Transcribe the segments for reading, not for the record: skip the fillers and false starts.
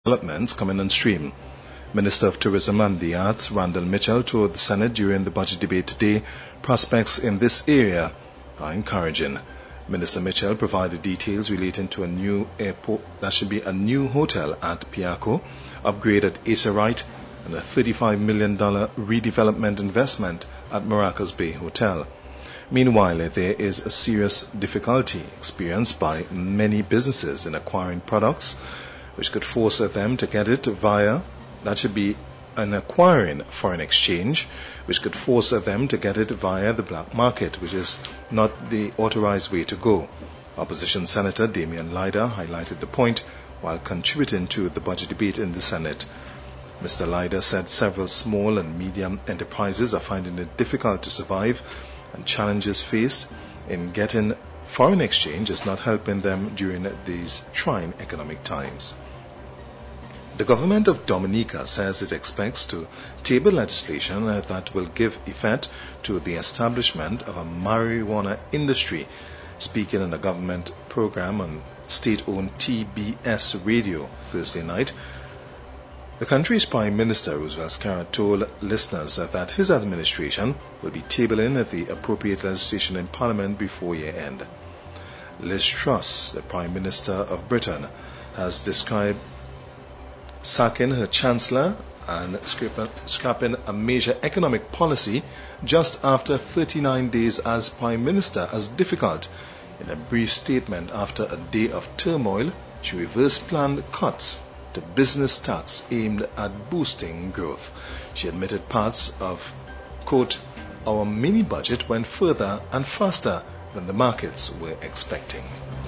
developments coming on stream. Minister of Tourism and the Arts, Randall Mitchell, told the Senate during the budget debate today prospects in this area are encouraging. Minister Mitchell provided details relating to a new airport, that should be a new hotel at Piarco, upgrade at Acerite, and a $35 million redevelopment investment at Maracas Bay Hotel. Meanwhile, there is a serious difficulty experienced by many businesses in acquiring products, which could force them to get it via, that should be an acquiring foreign exchange, which could force them to get it via the black market, which is not the authorized way to go. Opposition Senator Damian Lyda highlighted the point while contributing to the budget debate in the Senate. Mr. Lyda said several small and medium enterprises are finding it difficult to survive, and challenges faced in getting foreign exchange is not helping them during these trying economic times. The government of Dominica says it expects to table legislation that will give effect to the establishment of a marijuana industry. Speaking in a government program on state-owned TBS radio Thursday night, the country's Prime Minister Roosevelt Scarrett told listeners that his administration will be tabling the appropriate legislation in Parliament before year-end. Liz Truss, the Prime Minister of Britain, has described sacking her Chancellor and scrapping a major economic policy just after 39 days as Prime Minister as difficult. In a brief statement after a day of turmoil, she reversed planned cuts to business tax aimed at boosting growth. She admitted parts of, quote, our mini budget went further and faster than the markets were expecting.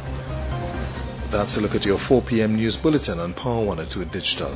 That's a look at your 4 p.m. news bulletin on Power 102 Digital.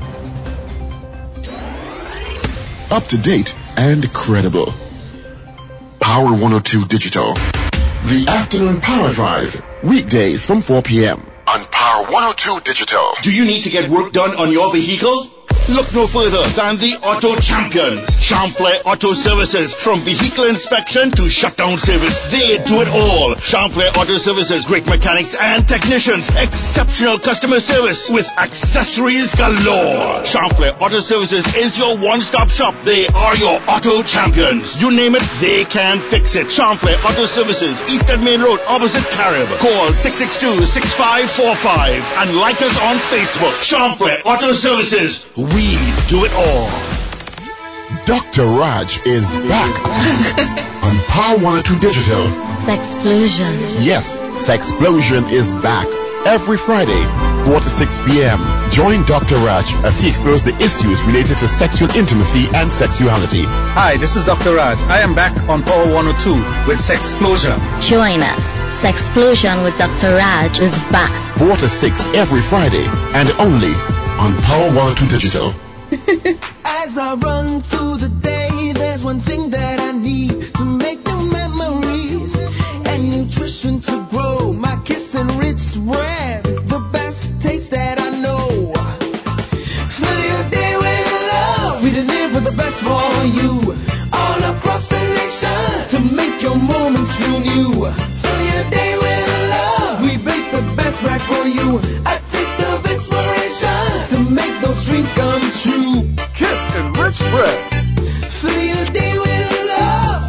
Up to date and credible. Power 102 Digital. The afternoon power drive. Weekdays from 4 p.m. on Power 102 Digital. Do you need to get work done on your vehicle? Look no further than the Auto Champions. Champlain Auto Services. From vehicle inspection to shutdown service, they do it all. Champlain Auto Services. Great mechanics and technicians. Exceptional customer service with accessories galore. Champlain Auto Services is your one-stop shop. They are your Auto Champions. You name it, they can fix it. Champlain Auto Services. Eastern Main Road, opposite Carib. Call 662-6545 and like us on Facebook. Champlain Auto Services. We do it all. Dr. Raj is back on Power 102 Digital. Sexplosion. Yes, Sexplosion is back every Friday, 4 to 6 p.m. Join Dr. Raj as he explores the issues related to sexual intimacy and sexuality. Hi, this is Dr. Raj. I am back on Power 102 with Sexplosion. Join us. Sexplosion with Dr. Raj is back. 4 to 6 every Friday and only on Power 102 Digital. As I run through the day, there's one thing that I need to make new memories and nutrition to grow. My Kiss Enriched bread, the best taste that I know. Fill your day with love, we deliver the best for you. All across the nation to make your moments feel new. Fill your day with love, we bake the best bread for you. A taste of inspiration to make those dreams come true. Kiss Enriched bread. Fill your day with love.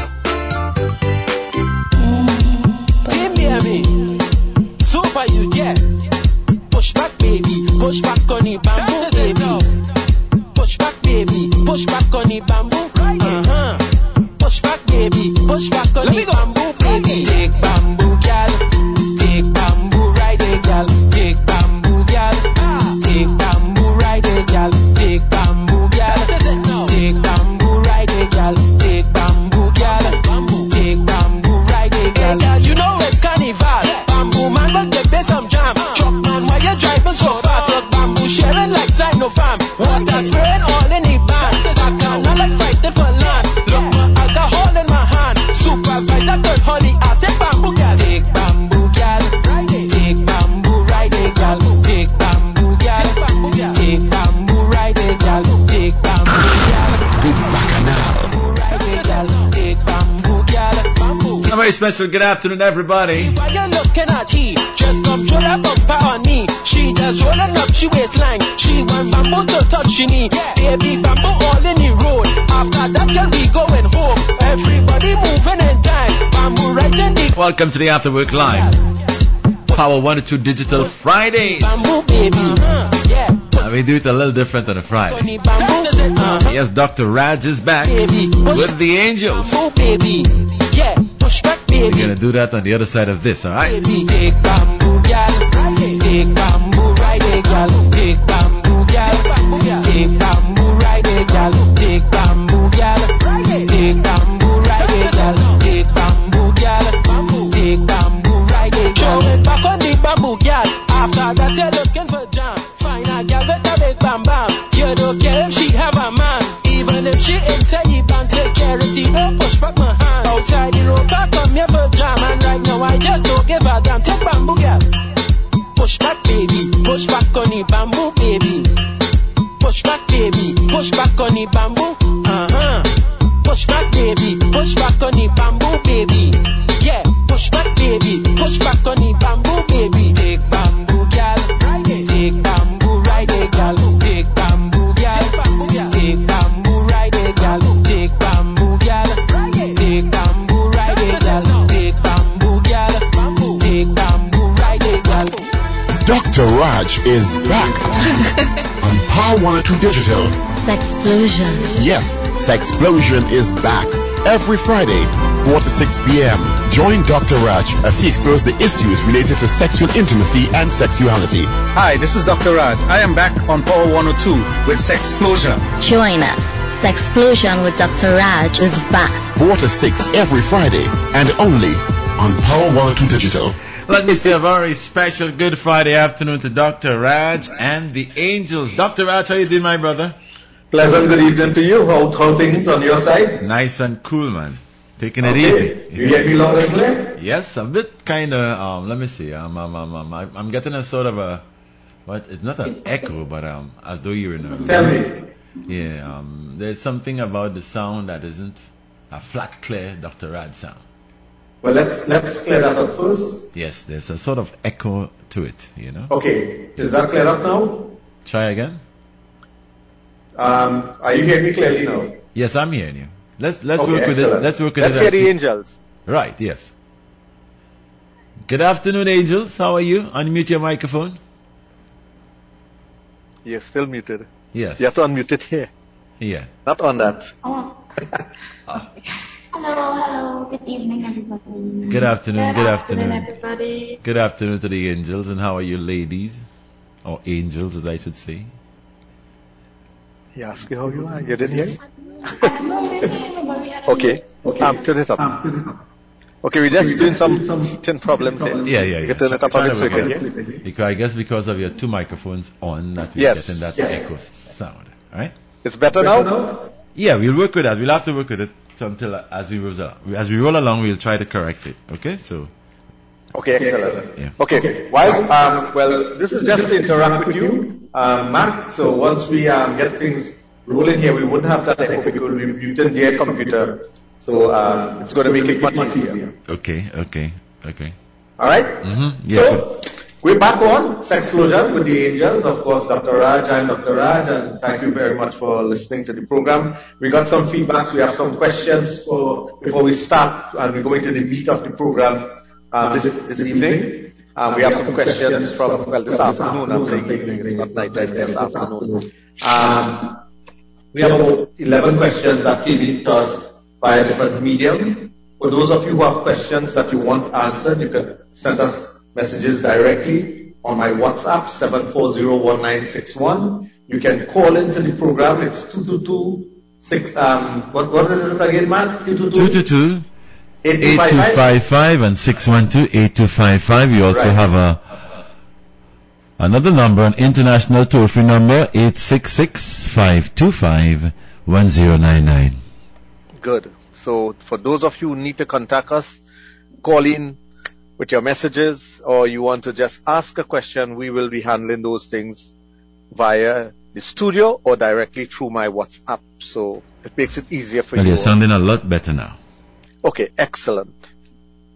Baby, super you get. Push back, baby. Push back on the bamboo, baby. Push back, baby. Push back on the bamboo. Push back, baby. Push back on the bamboo, baby. Take bamboo, gal. Take bamboo, ride it, gal. Take bamboo, gal. Take bamboo, ride it, gal. Take bamboo, gal. Take bamboo, ride it, gal. Take bamboo, gal. Take bamboo, ride it, gal. You know it's carnival. Bamboo man, but get me some jam. Truck man, why you driving so fast? Look, bamboo sharing like Sinopharm. Water spraying all in the band. I cannot like fighting for land. Look, my alcohol in my hand. Supervisor turn honey, I said bamboo, gal. Take bamboo, gal. Take bamboo, ride it, gal. Take bamboo, gal. Take bamboo, ride it, gal. Take bamboo, gal. The Bacchanal. Ride it, gal. Take bamboo, gal. Bamboo. Somebody special good afternoon, everybody. While you're looking at he, just come throw that bumper on me. She just rolling up, she waistline. She want bamboo to touch she knee. Baby, bamboo all in the road. After that, girl, we going home. Everybody moving in time. Bamboo right in the... Welcome to the After Work Live. Power 102 Digital Fridays. Bamboo, baby. We do it a little different on a Friday. Yes, Dr. Raj is back with the Angels. Baby. Yeah, push back, baby. We're gonna do that on the other side of this, alright? Take bamboo, gal. Take bamboo, ride it, gal. Take bamboo, gal. Take bamboo, ride it, gal. Take bamboo, gal. Take bamboo, ride it, gal. Take bamboo, gal. Take bamboo, ride it, gal. Show it back on the bamboo, gal. After that, you're looking for jam. Find a gal with a big bam bam. You don't care if she have a man. Even if she inside the band security, don't push back my hand. Outside the road, back on me for jam. And right now, I just don't give a damn. Take bamboo, gal. Push back, baby. Push back on the bamboo, baby. Push back, baby. Push back on the bamboo. Push back, baby. Push back on the bamboo, baby. Yeah. Push back, baby. Push back on the bamboo, baby. Take bamboo, gal. Take bamboo, ride it, gal. Take bamboo, gal. Take bamboo, ride it, gal. Take bamboo, gal. Take bamboo, ride it, gal. Take bamboo, gal. Take bamboo, ride it, gal. Dr. Raj is back on Power 102 Digital. Sexplosion. Yes, Sexplosion is back every Friday, 4 to 6 p.m. Join Dr. Raj as he explores the issues related to sexual intimacy and sexuality. Hi, this is Dr. Raj. I am back on Power 102 with Sexplosion. Join us. Sexplosion with Dr. Raj is back. 4 to 6 every Friday and only on Power 102 Digital. Let me say a very special good Friday afternoon to Dr. Raj and the Angels. Dr. Raj, how you doing, my brother? Pleasant good evening to you. How things on your side? Nice and cool, man. Taking it easy. You get me loud and clear? Yes, a bit kind of, let me see. I'm getting a sort of a, what, it's not an echo, but as though you're in a room. Tell me. Yeah, there's something about the sound that isn't a flat, clear Dr. Raj sound. Well, let's clear that up first. Yes, there's a sort of echo to it, you know. Okay, is that cleared up now? Try again. Are you hearing me clearly now? Yes, I'm hearing you. Let's Okay, work with excellent. it. Let's work with it. Let's hear the Angels. Right, yes. Good afternoon, Angels. How are you? Unmute your microphone. You're still muted. Yes. You have to unmute it here, Yeah. not on that. Hello, good evening, everybody. Good afternoon, good afternoon. Everybody. Good afternoon to the Angels. And how are you, ladies? Or angels, as I should say. He asked you how you are. You didn't hear it? Okay. Turn it up. Okay, we're just doing some heating problems here. Yeah. You can turn it up a bit so you can hear. Because I guess because of your two microphones on, that we're Yes. getting that echo sound. All right? It's better now? Yeah, we'll work with that. We'll have to work with it until as we roll along, we'll try to correct it. Okay, so. Okay, excellent. Yeah. Okay, Well, this is just to interact with you, Matt. So once we get things rolling here, we wouldn't have that echo because we muted their computer. So it's going to make it much easier. Okay. All right? Mm-hmm. Yeah. So we're back on Sexplosion with the Angels. Of course, Dr. Raj. I'm Dr. Raj, and thank you very much for listening to the program. We got some feedbacks. We have some questions before we start, and we're going to the meat of the program this evening. We have some questions from this afternoon. I'm saying evening, it's not night time, this afternoon. We have about 11 questions that came in to us via different medium. For those of you who have questions that you want answered, you can send us messages directly on my WhatsApp 7401961. You can call into the program. It's 222 what is it again, man? 222 8255 and 612-8255. We also have another number, an international toll-free number, 866-525-1099. good. So for those of you who need to contact us, call in with your messages, or you want to just ask a question, we will be handling those things via the studio or directly through my WhatsApp. So it makes it easier for Well, you. you're sounding a lot better now. Okay, excellent.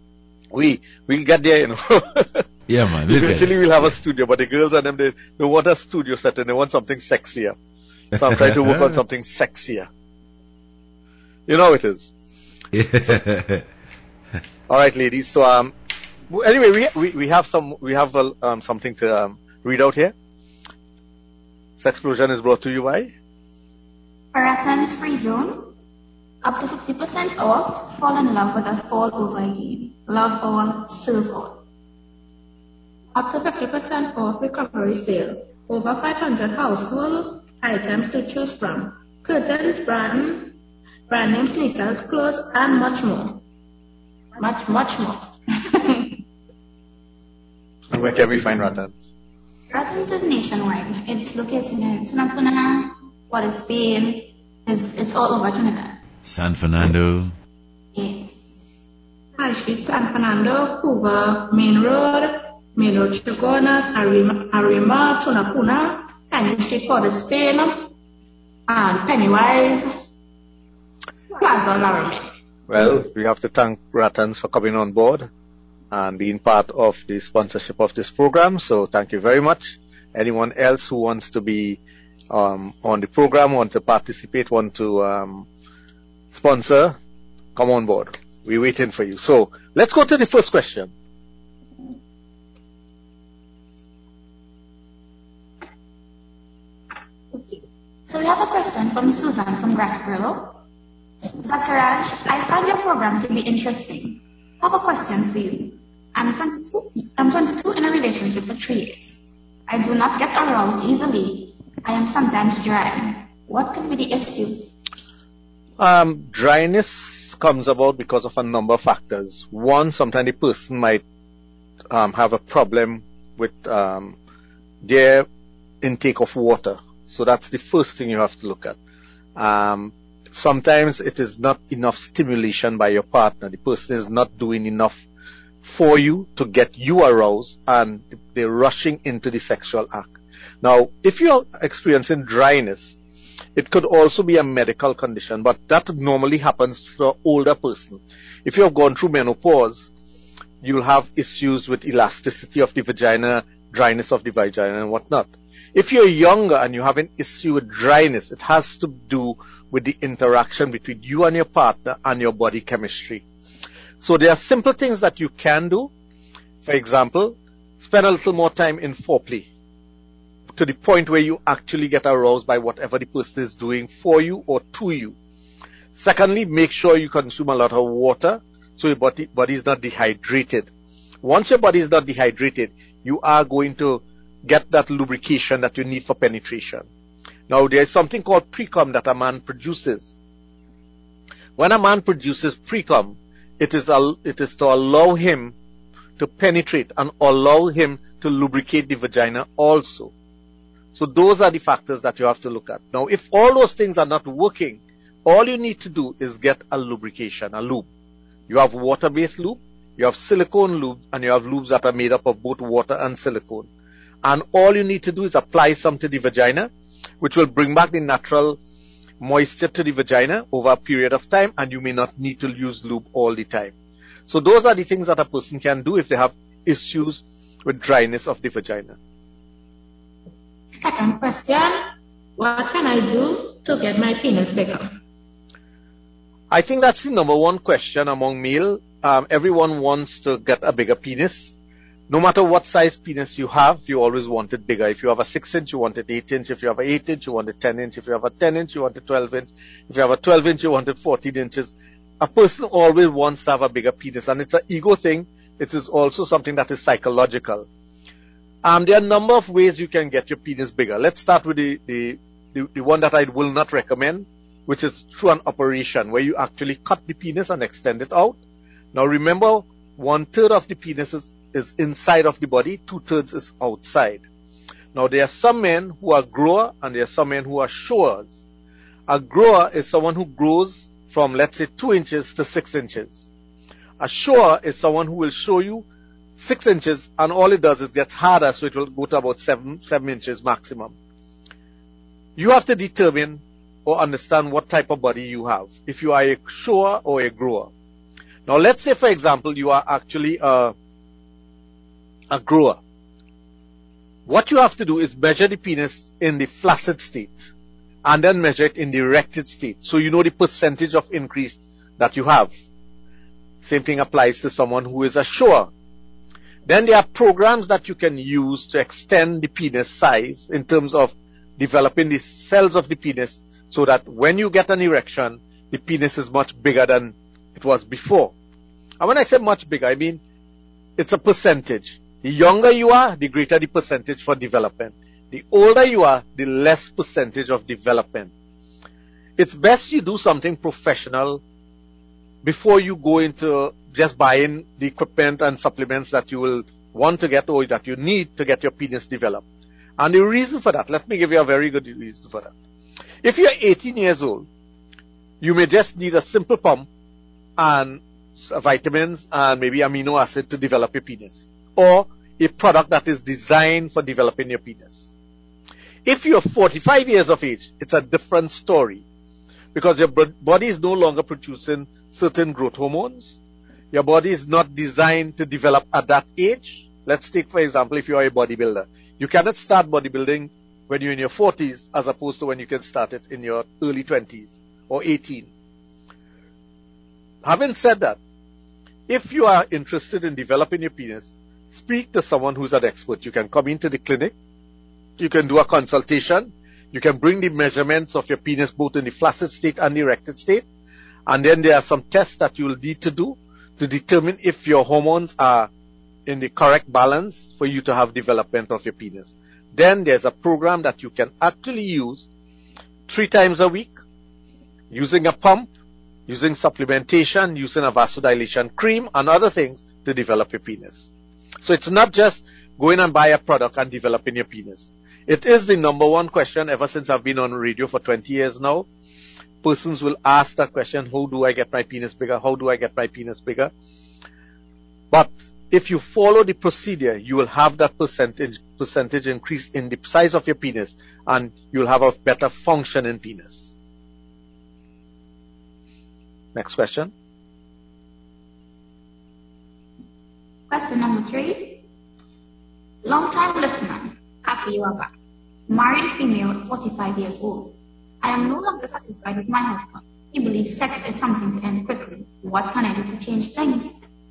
We'll get there, you know. Yeah, man. Eventually we'll have a studio, but the girls and them, they want a studio setting. They want something sexier. So I'm trying to work on something sexier. You know how it is. Yeah. All right, ladies. So anyway, we have something to read out here. Sexplosion is brought to you by Marathon's Free Zone. Up to 50% off. Fall in love with us all over again. Love all, serve all. Up to 50% off recovery sale. Over 500 household items to choose from. Curtains, brand name sneakers, clothes, and much more. Much more. And where can we find Rattans? Rattans is nationwide. It's located in Tunapuna, what is Spain. It's all over Trinidad. San Fernando. Yeah. High Street, San Fernando, Hoover, Main Road, Chagonas, Arima, Tunapuna, Penny Street, Port of Spain, and Pennywise, Plaza Laramie. Well, we have to thank Rattans for coming on board and being part of the sponsorship of this program. So thank you very much. Anyone else who wants to be on the program, want to participate, want to sponsor, come on board. We're waiting for you. So let's go to the first question. So we have a question from Susan from Grassboro. Dr. Raj, I find your program to be interesting. I have a question for you. I'm 22 in a relationship for 3 years. I do not get aroused easily. I am sometimes dry. What could be the issue? Dryness comes about because of a number of factors. One, sometimes the person might have a problem with their intake of water. So that's the first thing you have to look at. Sometimes it is not enough stimulation by your partner. The person is not doing enough for you to get you aroused, and they're rushing into the sexual act. Now, if you're experiencing dryness, it could also be a medical condition, but that normally happens for an older person. If you have gone through menopause, you'll have issues with elasticity of the vagina, dryness of the vagina, and whatnot. If you're younger and you have an issue with dryness, it has to do with the interaction between you and your partner and your body chemistry. So there are simple things that you can do. For example, spend a little more time in foreplay to the point where you actually get aroused by whatever the person is doing for you or to you. Secondly, make sure you consume a lot of water so your body is not dehydrated. Once your body is not dehydrated, you are going to get that lubrication that you need for penetration. Now, there is something called precum that a man produces. When a man produces precum, it is to allow him to penetrate and allow him to lubricate the vagina also. So those are the factors that you have to look at. Now, if all those things are not working, all you need to do is get a lubrication, a lube. You have water-based lube, you have silicone lube, and you have lubes that are made up of both water and silicone. And all you need to do is apply some to the vagina, which will bring back the natural moisture to the vagina over a period of time, and you may not need to use lube all the time. So those are the things that a person can do if they have issues with dryness of the vagina. Second question, what can I do to get my penis bigger? I think that's the number one question among male. Everyone wants to get a bigger penis. No matter what size penis you have, you always want it bigger. If you have a 6-inch, you want it 8-inch. If you have an 8-inch, you want it 10-inch. If you have a 10-inch, you want it 12-inch. If you have a 12-inch, you want it 14 inches. A person always wants to have a bigger penis, and it's an ego thing. It is also something that is psychological. There are a number of ways you can get your penis bigger. Let's start with the one that I will not recommend, which is through an operation where you actually cut the penis and extend it out. Now remember, 1/3 of the penis is inside of the body, 2/3 is outside. Now there are some men who are grower and there are some men who are showers. A grower is someone who grows from, let's say, 2 inches to 6 inches. A shower is someone who will show you 6 inches, and all it does is gets harder, so it will go to about 7 inches maximum. You have to determine or understand what type of body you have, if you are a shower or a grower. Now, let's say, for example, you are actually a grower. What you have to do is measure the penis in the flaccid state and then measure it in the erected state. So you know the percentage of increase that you have. Same thing applies to someone who is a shower. Then there are programs that you can use to extend the penis size in terms of developing the cells of the penis so that when you get an erection, the penis is much bigger than it was before. And when I say much bigger, I mean it's a percentage. The younger you are, the greater the percentage for development. The older you are, the less percentage of development. It's best you do something professional before you go into just buying the equipment and supplements that you will want to get or that you need to get your penis developed. And the reason for that, let me give you a very good reason for that. If you're 18 years old, you may just need a simple pump and vitamins and maybe amino acid to develop your penis, or a product that is designed for developing your penis. If you're 45 years of age, it's a different story because your body is no longer producing certain growth hormones. Your body is not designed to develop at that age. Let's take, for example, if you are a bodybuilder. You cannot start bodybuilding when you're in your 40s as opposed to when you can start it in your early 20s or 18. Having said that, if you are interested in developing your penis, speak to someone who's an expert. You can come into the clinic. You can do a consultation. You can bring the measurements of your penis both in the flaccid state and the erected state. And then there are some tests that you will need to do to determine if your hormones are in the correct balance for you to have development of your penis. Then there's a program that you can actually use 3 times a week using a pump, using supplementation, using a vasodilation cream and other things to develop your penis. So it's not just going and buy a product and developing your penis. It is the number one question ever since I've been on radio for 20 years now. Persons will ask that question, how do I get my penis bigger? How do I get my penis bigger? But if you follow the procedure, you will have that percentage increase in the size of your penis and you'll have a better functioning penis. Next question. Question number 3. Long-time listener, happy you are back. Married female, 45 years old. I am no longer satisfied with my husband. He believes sex is something to end quickly. What can I do to change things?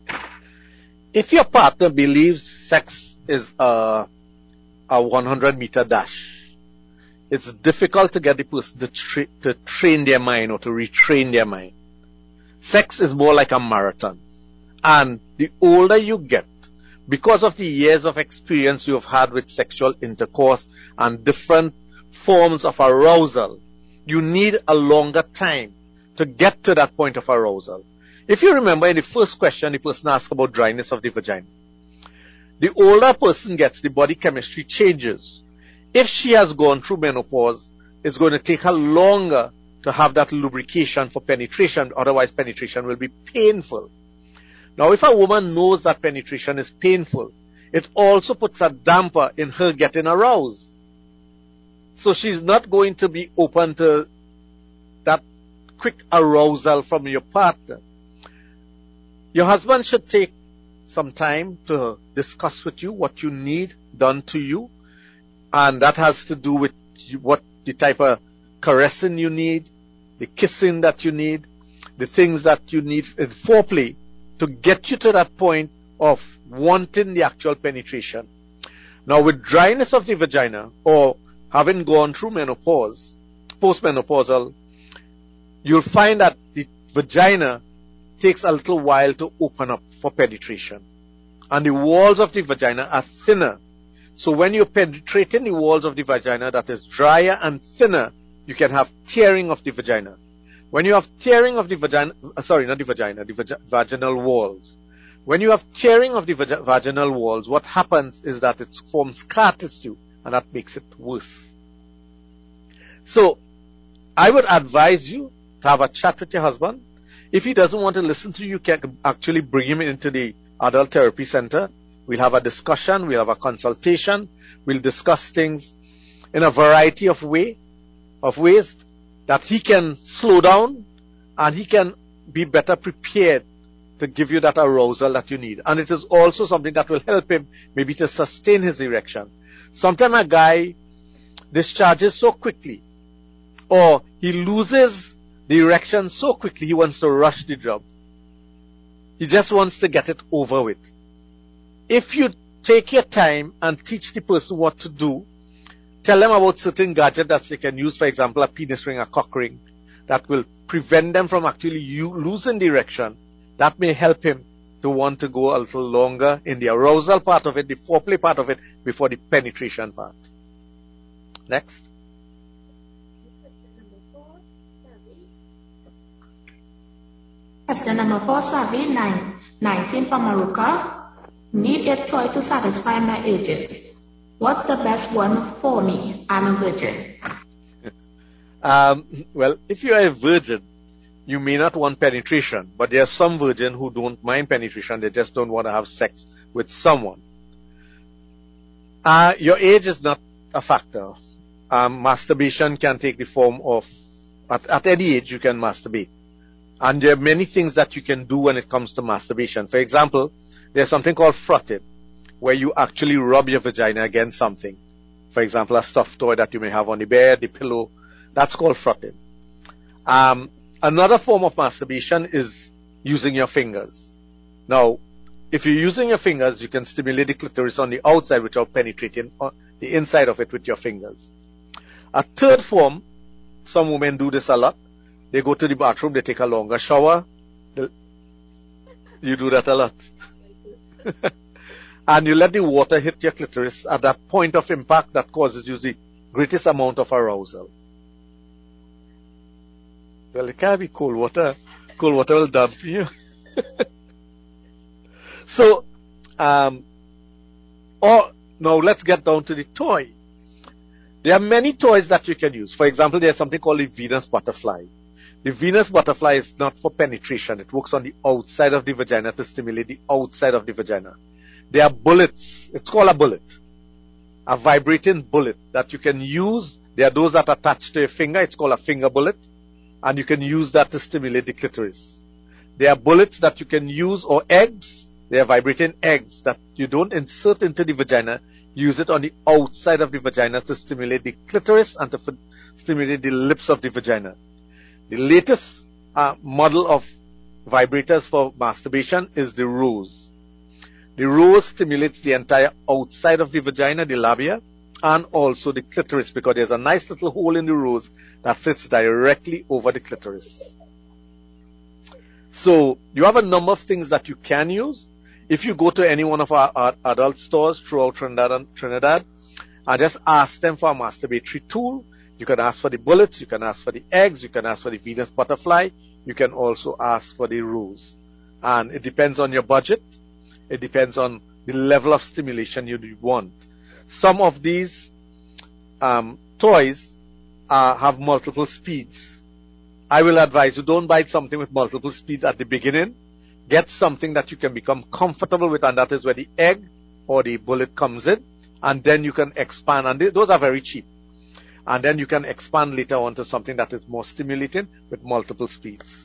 If your partner believes sex is a 100-meter dash, it's difficult to get the person to train their mind or to retrain their mind. Sex is more like a marathon. And the older you get, because of the years of experience you have had with sexual intercourse and different forms of arousal, you need a longer time to get to that point of arousal. If you remember in the first question, the person asked about dryness of the vagina. The older a person gets, the body chemistry changes. If she has gone through menopause, it's going to take her longer to have that lubrication for penetration. Otherwise, penetration will be painful. Now, if a woman knows that penetration is painful, it also puts a damper in her getting aroused. So she's not going to be open to that quick arousal from your partner. Your husband should take some time to discuss with you what you need done to you. And that has to do with what the type of caressing you need, the kissing that you need, the things that you need in foreplay to get you to that point of wanting the actual penetration. Now, with dryness of the vagina or having gone through menopause, postmenopausal, you'll find that the vagina takes a little while to open up for penetration. And the walls of the vagina are thinner. So when you're penetrating the walls of the vagina that is drier and thinner, you can have tearing of the vagina. When you have tearing of the vagina, the vaginal walls. When you have tearing of the vaginal walls, what happens is that it forms scar tissue, and that makes it worse. So, I would advise you to have a chat with your husband. If he doesn't want to listen to you, you can actually bring him into the adult therapy center. We'll have a discussion, we'll have a consultation, we'll discuss things in a variety of ways that he can slow down and he can be better prepared to give you that arousal that you need. And it is also something that will help him maybe to sustain his erection. Sometimes a guy discharges so quickly, or he loses the erection so quickly, he wants to rush the job. He just wants to get it over with. If you take your time and teach the person what to do, tell them about certain gadgets that they can use, for example, a penis ring, a cock ring, that will prevent them from actually losing the erection, that may help him to want to go a little longer in the arousal part of it, the foreplay part of it, before the penetration part. Next. Question number 4, Savi, 19 from Maruka. Need a toy to satisfy my urges. What's the best one for me? I'm a virgin. Well, if you are a virgin, you may not want penetration, but there are some virgins who don't mind penetration. They just don't want to have sex with someone. Your age is not a factor. Masturbation can take the form of, at any age you can masturbate. And there are many things that you can do when it comes to masturbation. For example, there's something called frotting, where you actually rub your vagina against something. For example, a stuffed toy that you may have on the bed, the pillow. That's called frotting. Another form of masturbation is using your fingers. Now, if you're using your fingers, you can stimulate the clitoris on the outside without penetrating the inside of it with your fingers. A third form, some women do this a lot. They go to the bathroom, they take a longer shower. You do that a lot. And you let the water hit your clitoris at that point of impact that causes you the greatest amount of arousal. Well, it can't be cold water. Cold water will damp you. So, now let's get down to the toy. There are many toys that you can use. For example, there's something called the Venus butterfly. The Venus butterfly is not for penetration. It works on the outside of the vagina to stimulate the outside of the vagina. There are bullets. It's called a bullet. A vibrating bullet that you can use. There are those that attach to your finger. It's called a finger bullet. And you can use that to stimulate the clitoris. There are bullets that you can use, or eggs. They are vibrating eggs that you don't insert into the vagina. Use it on the outside of the vagina to stimulate the clitoris and to stimulate the lips of the vagina. The latest model of vibrators for masturbation is the rose. The rose stimulates the entire outside of the vagina, the labia, and also the clitoris, because there's a nice little hole in the rose that fits directly over the clitoris. So you have a number of things that you can use. If you go to any one of our adult stores throughout Trinidad, and just ask them for a masturbatory tool. You can ask for the bullets, you can ask for the eggs, you can ask for the Venus butterfly, you can also ask for the rose. And it depends on your budget. It depends on the level of stimulation you want. Some of these toys have multiple speeds. I will advise you, don't buy something with multiple speeds at the beginning. Get something that you can become comfortable with, and that is where the egg or the bullet comes in. And then you can expand, and those are very cheap. And then you can expand later on to something that is more stimulating with multiple speeds.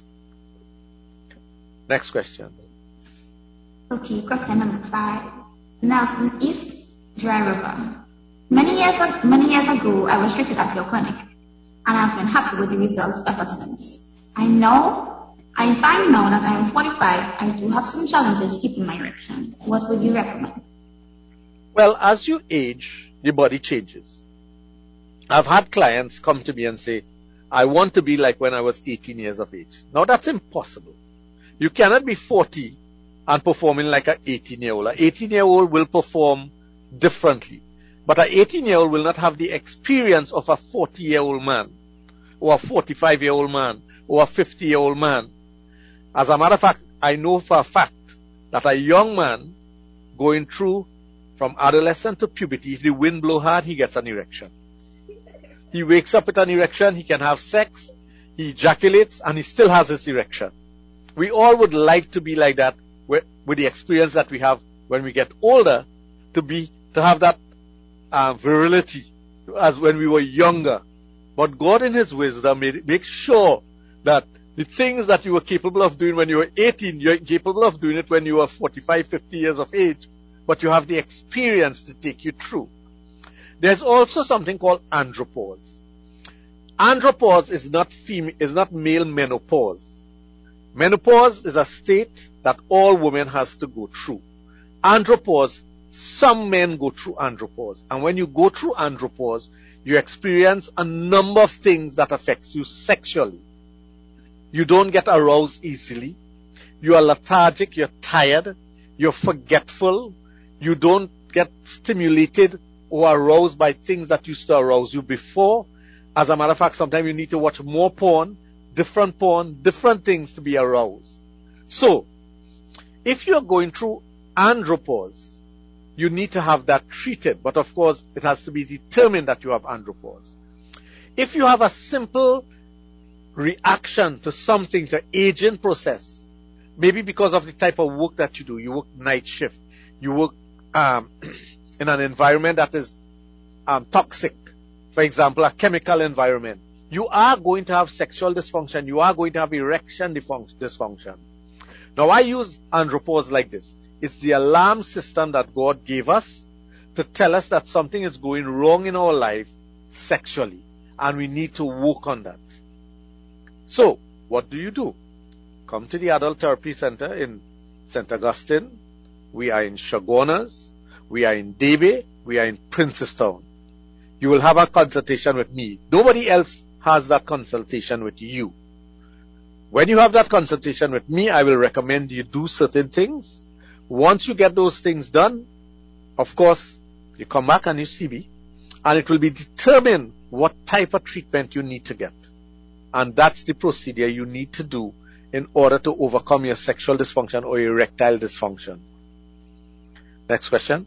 Next question. Okay, question number 5. Nelson East, Dry River. Many years ago, I was treated at your clinic, and I've been happy with the results ever since. I find now that I am 45, I do have some challenges keeping my erection. What would you recommend? Well, as you age, your body changes. I've had clients come to me and say, I want to be like when I was 18 years of age. Now that's impossible. You cannot be 40 and performing like an 18-year-old. An 18-year-old will perform differently. But an 18-year-old will not have the experience of a 40-year-old man, or a 45-year-old man, or a 50-year-old man. As a matter of fact, I know for a fact that a young man going through from adolescent to puberty, if the wind blow hard, he gets an erection. He wakes up with an erection, he can have sex, he ejaculates, and he still has his erection. We all would like to be like that with the experience that we have when we get older, to have that virility as when we were younger. But God in His wisdom makes sure that The things that you were capable of doing when you were 18, you're capable of doing it when you were 45, 50 years of age, but you have the experience to take you through. There's also something called andropause. Andropause is not male menopause. Menopause is a state that all women has to go through. Andropause, some men go through andropause. And when you go through andropause, you experience a number of things that affects you sexually. You don't get aroused easily. You are lethargic, you're tired, you're forgetful. You don't get stimulated or aroused by things that used to arouse you before. As a matter of fact, sometimes you need to watch more porn, different things to be aroused. So, if you're going through andropause, you need to have that treated. But of course, it has to be determined that you have andropause. If you have a simple reaction to something, the aging process, maybe because of the type of work that you do, you work night shift, you work in an environment that is toxic, for example, a chemical environment, you are going to have sexual dysfunction, you are going to have erection dysfunction. Now, I use andropause like this. It's the alarm system that God gave us to tell us that something is going wrong in our life sexually, and we need to work on that. So, what do? Come to the Adult Therapy Center in St. Augustine. We are in Chaguanas. We are in Debe. We are in Princestown. You will have a consultation with me. Nobody else has that consultation with you. When you have that consultation with me, I will recommend you do certain things. Once you get those things done, of course, you come back and you see me, and it will be determined what type of treatment you need to get. And that's the procedure you need to do in order to overcome your sexual dysfunction or erectile dysfunction. Next question.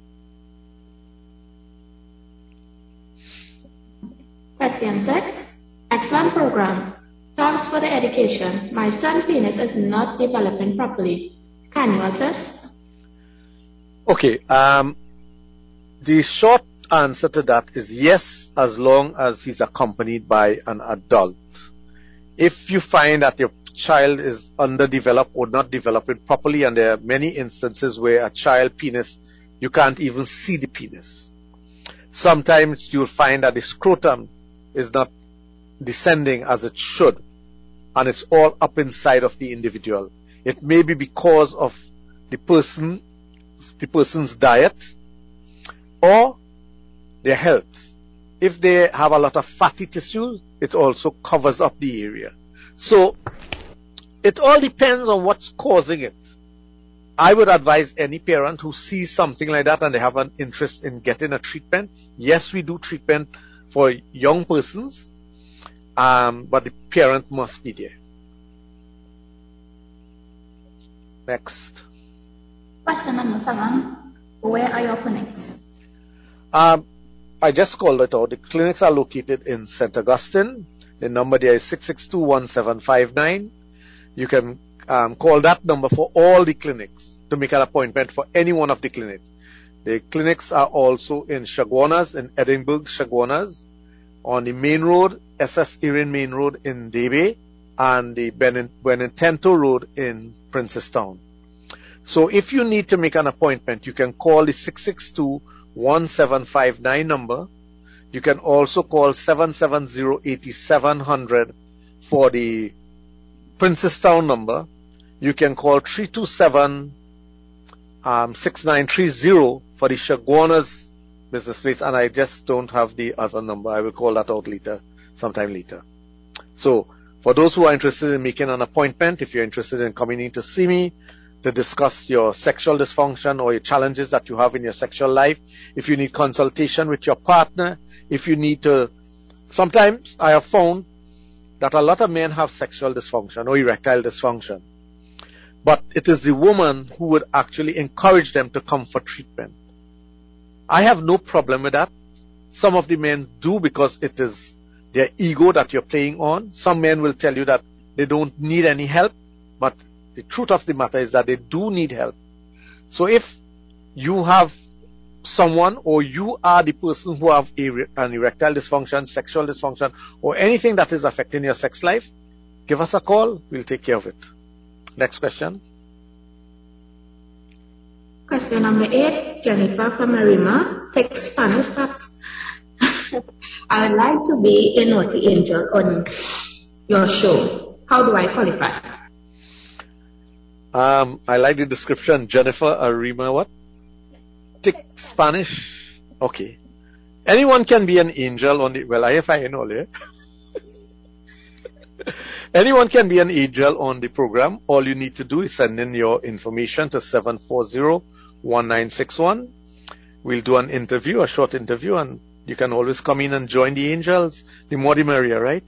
Question 6. Excellent program. Thanks for the education. My son's penis is not developing properly. Can you assist? Okay. The short answer to that is yes, as long as he's accompanied by an adult. If you find that your child is underdeveloped or not developing properly, and there are many instances where a child penis, you can't even see the penis. Sometimes you'll find that the scrotum is not descending as it should, and it's all up inside of the individual. It may be because of the person's diet or their health. If they have a lot of fatty tissue, it also covers up the area. So it all depends on what's causing it. I would advise any parent who sees something like that and they have an interest in getting a treatment. Yes, we do treatment for young persons, but the parent must be there. Next. Question number 7. Where are your clinics? I just called it out. The clinics are located in St. Augustine. The number there is 662-1759. You can call that number for all the clinics to make an appointment for any one of the clinics. The clinics are also in Chaguanas, in Edinburgh, Chaguanas, on the main road, SS Erin Main Road in Debe, and the Benintento Road in Princestown. So if you need to make an appointment, you can call the 662-1759 number. You can also call 770-8700 for the Princestown number. You can call 327-6930 for the Chaguanas business place, and I just don't have the other number. I will call that out later, sometime later. So for those who are interested in making an appointment, if you're interested in coming in to see me to discuss your sexual dysfunction or your challenges that you have in your sexual life, if you need consultation with your partner, if you need to, sometimes I have found that a lot of men have sexual dysfunction or erectile dysfunction, but it is the woman who would actually encourage them to come for treatment. I have no problem with that. Some of the men do because it is their ego that you're playing on. Some men will tell you that they don't need any help, but the truth of the matter is that they do need help. So if you have someone, or you are the person who have an erectile dysfunction, sexual dysfunction, or anything that is affecting your sex life, give us a call. We'll take care of it. Next question. Question number 8, Jennifer from Marima. Take Spanish facts. I would like to be a naughty angel on your show. How do I qualify? I like the description. Jennifer Arima, what? Take Spanish. Okay. Anyone can be an angel on the, well, I know, yeah. Anyone can be an angel on the program. All you need to do is send in your information to 740-1961. We'll do an interview, a short interview, and you can always come in and join the angels. The more the merrier, right?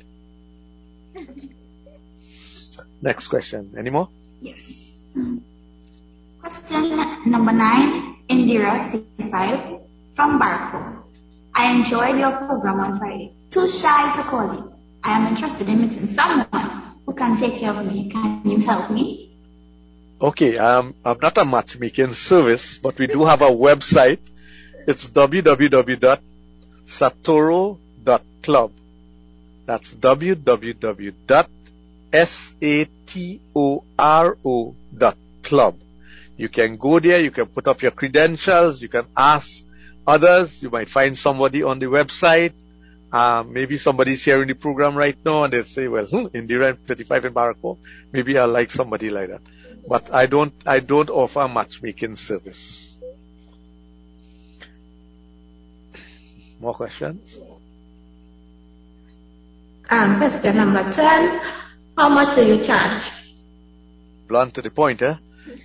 Next question. Any more? Yes. Question number 9, Indira C5 from Barco. I enjoyed your program on Friday. Too shy to call you. I am interested in meeting someone who can take care of me. Can you help me? Okay, I'm not a matchmaking service, but we do have a website. It's www.satoro.club. That's www.satoro.club. You can go there, you can put up your credentials, you can ask others, you might find somebody on the website. Maybe somebody's hearing the program right now and they'll say, well, Indira 35 in Barako, maybe I like somebody like that. But I don't offer matchmaking service. More questions? Question number 10. How much do you charge? Blunt to the point, eh?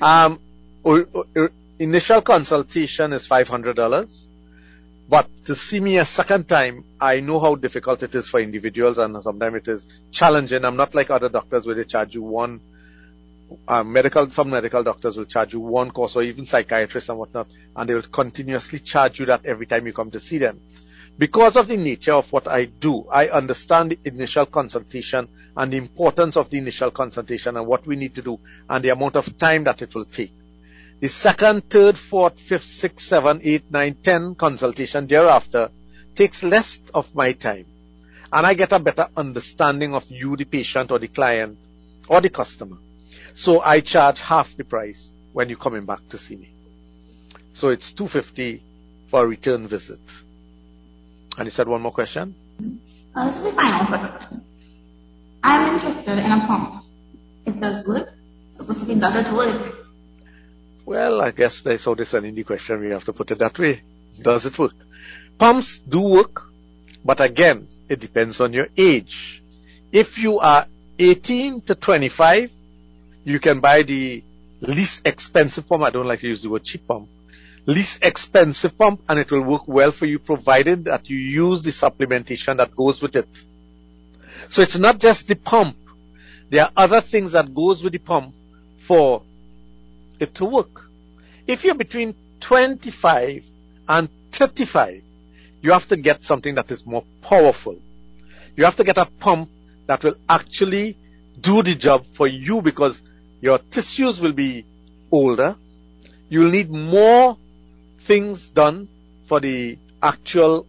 Initial consultation is $500. But to see me a second time, I know how difficult it is for individuals, and sometimes it is challenging. I'm not like other doctors where they charge you one. Some medical doctors will charge you one course, or even psychiatrists and whatnot, and they will continuously charge you that every time you come to see them. Because of the nature of what I do, I understand the initial consultation and the importance of the initial consultation and what we need to do and the amount of time that it will take. The second, third, fourth, fifth, sixth, seventh, eighth, ninth, 10 consultation thereafter takes less of my time. And I get a better understanding of you, the patient or the client or the customer. So I charge half the price when you're coming back to see me. So it's $250 for a return visit. And you said one more question? This is the final question. I'm interested in a pump. It does work. Supposedly, does it work? Well, I guess that's how they send in the question. We have to put it that way. Does it work? Pumps do work, but again, it depends on your age. If you are 18 to 25, you can buy the least expensive pump. I don't like to use the word cheap pump. Least expensive pump, and it will work well for you provided that you use the supplementation that goes with it. So it's not just the pump. There are other things that goes with the pump for it to work. If you're between 25 and 35, you have to get something that is more powerful. You have to get a pump that will actually do the job for you, because your tissues will be older. You'll need more things done for the actual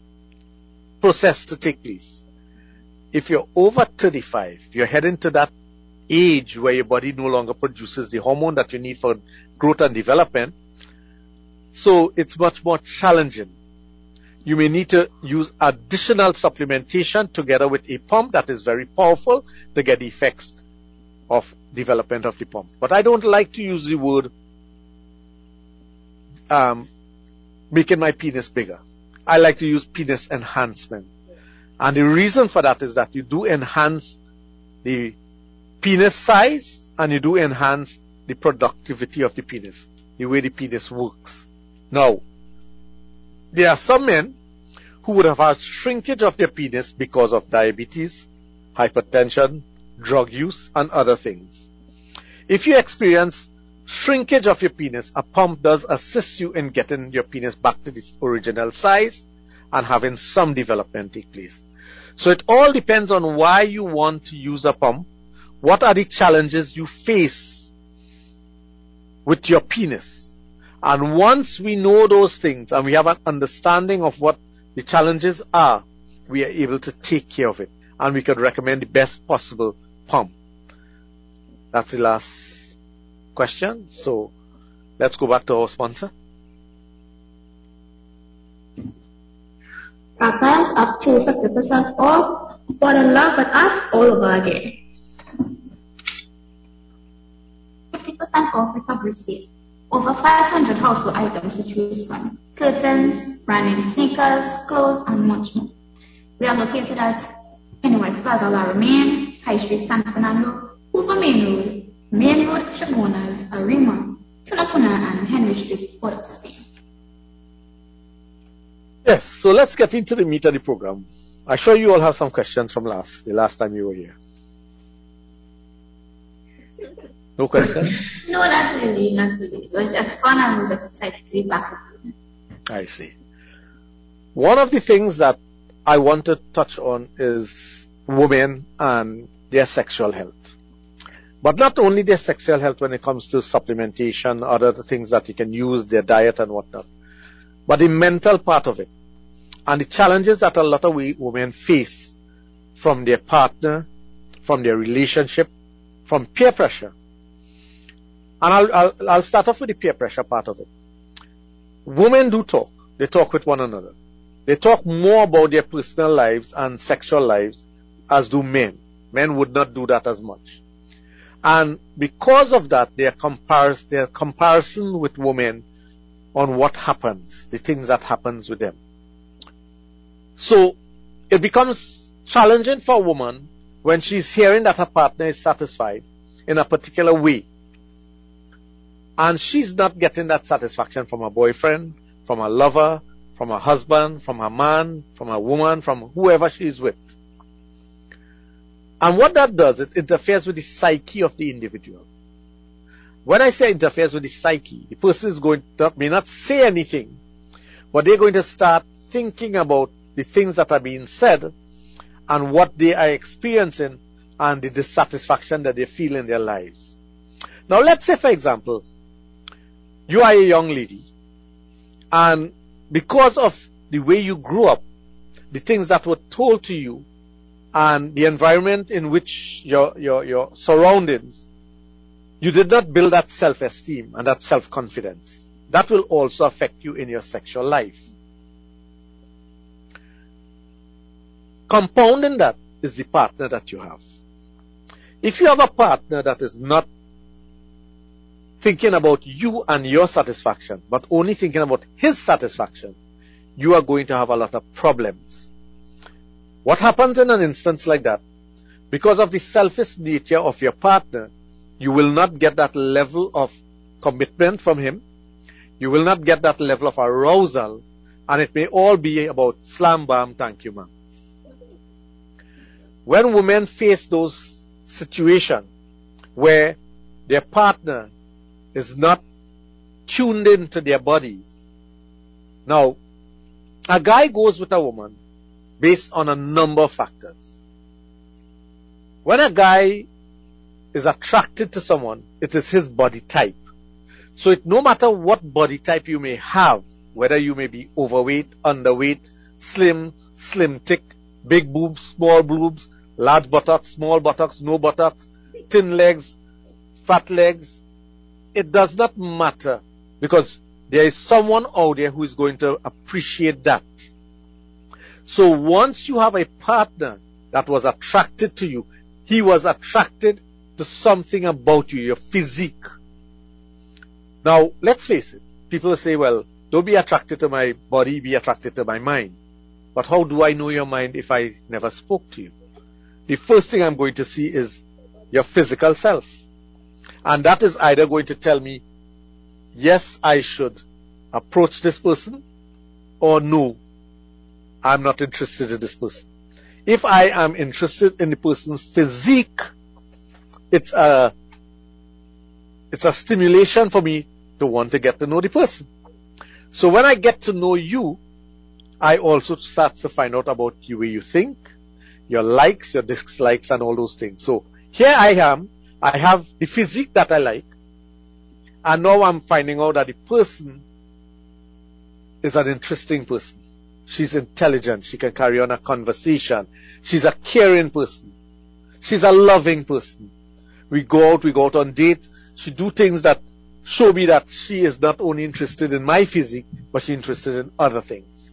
process to take place. If you're over 35, you're heading to that age where your body no longer produces the hormone that you need for growth and development. So it's much more challenging. You may need to use additional supplementation together with a pump that is very powerful to get the effects of development of the pump. But I don't like to use the word making my penis bigger. I like to use penis enhancement. And the reason for that is that you do enhance the penis size and you do enhance the productivity of the penis, the way the penis works. Now, there are some men who would have had shrinkage of their penis because of diabetes, hypertension, drug use, and other things. If you experience shrinkage of your penis, a pump does assist you in getting your penis back to its original size and having some development take place. So it all depends on why you want to use a pump. What are the challenges you face with your penis? And once we know those things and we have an understanding of what the challenges are, we are able to take care of it. And we could recommend the best possible pump. That's the last question. So let's go back to our sponsor. Papa is up to 50% off. Fall in love with us all over again. 50% off recovery sale. Over 500 household items to choose from. Curtains, brand name sneakers, clothes, and much more. We are located at West Plaza Lara Main, High Street San Fernando, Hoover Main Road, Chamonas, Arima, Tunapuna, and Henry Street, Port of Spain. Yes, so let's get into the meat of the program. I'm sure you all have some questions from the last time you were here. No questions? No, not really. It was just fun and we were just excited to be back. I see. One of the things that I want to touch on is women and their sexual health. But not only their sexual health when it comes to supplementation, other things that you can use, their diet and whatnot, but the mental part of it and the challenges that a lot of women face from their partner, from their relationship, from peer pressure. And I'll start off with the peer pressure part of it. Women do talk. They talk with one another. They talk more about their personal lives and sexual lives as do men. Men would not do that as much. And because of that, their comparison with women on what happens, the things that happens with them. So it becomes challenging for a woman when she's hearing that her partner is satisfied in a particular way. And she's not getting that satisfaction from her boyfriend, from her lover, from her husband, from her man, from her woman, from whoever she's with. And what that does, it interferes with the psyche of the individual. When I say interferes with the psyche, the person is may not say anything, but they're going to start thinking about the things that are being said and what they are experiencing and the dissatisfaction that they feel in their lives. Now let's say, for example, you are a young lady, and because of the way you grew up, the things that were told to you, and the environment in which your surroundings, you did not build that self-esteem and that self-confidence. That will also affect you in your sexual life. Compounding that is the partner that you have. If you have a partner that is not thinking about you and your satisfaction, but only thinking about his satisfaction, you are going to have a lot of problems. What happens in an instance like that? Because of the selfish nature of your partner, you will not get that level of commitment from him. You will not get that level of arousal, and it may all be about slam bam, thank you ma'am. When women face those situations where their partner is not tuned into their bodies. Now, a guy goes with a woman based on a number of factors. When a guy is attracted to someone, it is his body type. So no matter what body type you may have, whether you may be overweight, underweight, slim, thick, big boobs, small boobs, large buttocks, small buttocks, no buttocks, thin legs, fat legs, it does not matter, because there is someone out there who is going to appreciate that. So once you have a partner that was attracted to you, he was attracted to something about you, your physique. Now, let's face it. People say, well, don't be attracted to my body, be attracted to my mind. But how do I know your mind if I never spoke to you? The first thing I'm going to see is your physical self. And that is either going to tell me, yes, I should approach this person, or no, I'm not interested in this person. If I am interested in the person's physique, it's a stimulation for me to want to get to know the person. So when I get to know you, I also start to find out about the way you think, your likes, your dislikes, and all those things. So here I am, I have the physique that I like, and now I'm finding out that the person is an interesting person. She's intelligent, she can carry on a conversation, she's a caring person, She's a loving person. We go out on dates. She do things that show me that she is not only interested in my physique, but she's interested in other things.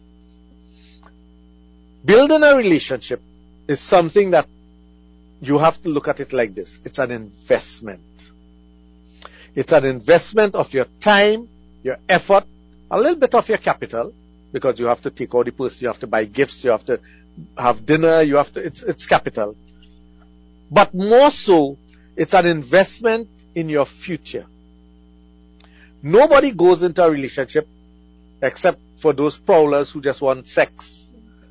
Building a relationship is something that you have to look at it like this. It's an investment. It's an investment of your time, your effort, a little bit of your capital, because you have to take out the person, you have to buy gifts, you have to have dinner, it's capital. But more so, it's an investment in your future. Nobody goes into a relationship except for those prowlers who just want sex.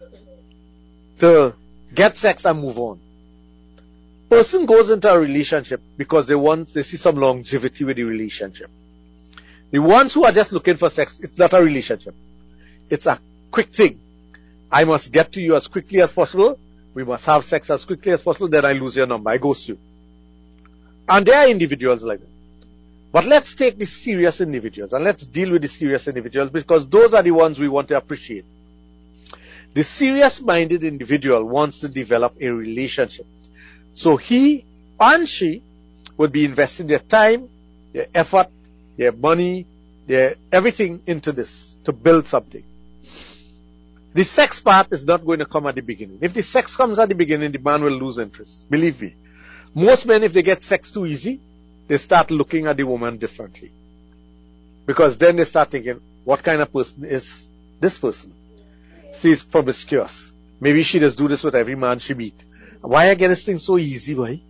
To get sex and move on. Person goes into a relationship because they see some longevity with the relationship. The ones who are just looking for sex, it's not a relationship. It's a quick thing. I must get to you as quickly as possible. We must have sex as quickly as possible. Then I lose your number. I ghost you. And there are individuals like that. But let's take the serious individuals and let's deal with the serious individuals, because those are the ones we want to appreciate. The serious-minded individual wants to develop a relationship. So he and she would be investing their time, their effort, their money, their everything into this to build something. The sex part is not going to come at the beginning. If the sex comes at the beginning, the man will lose interest. Believe me. Most men, if they get sex too easy, they start looking at the woman differently. Because then they start thinking, what kind of person is this person? She's promiscuous. Maybe she just do this with every man she meet. Why I get this thing so easy, boy?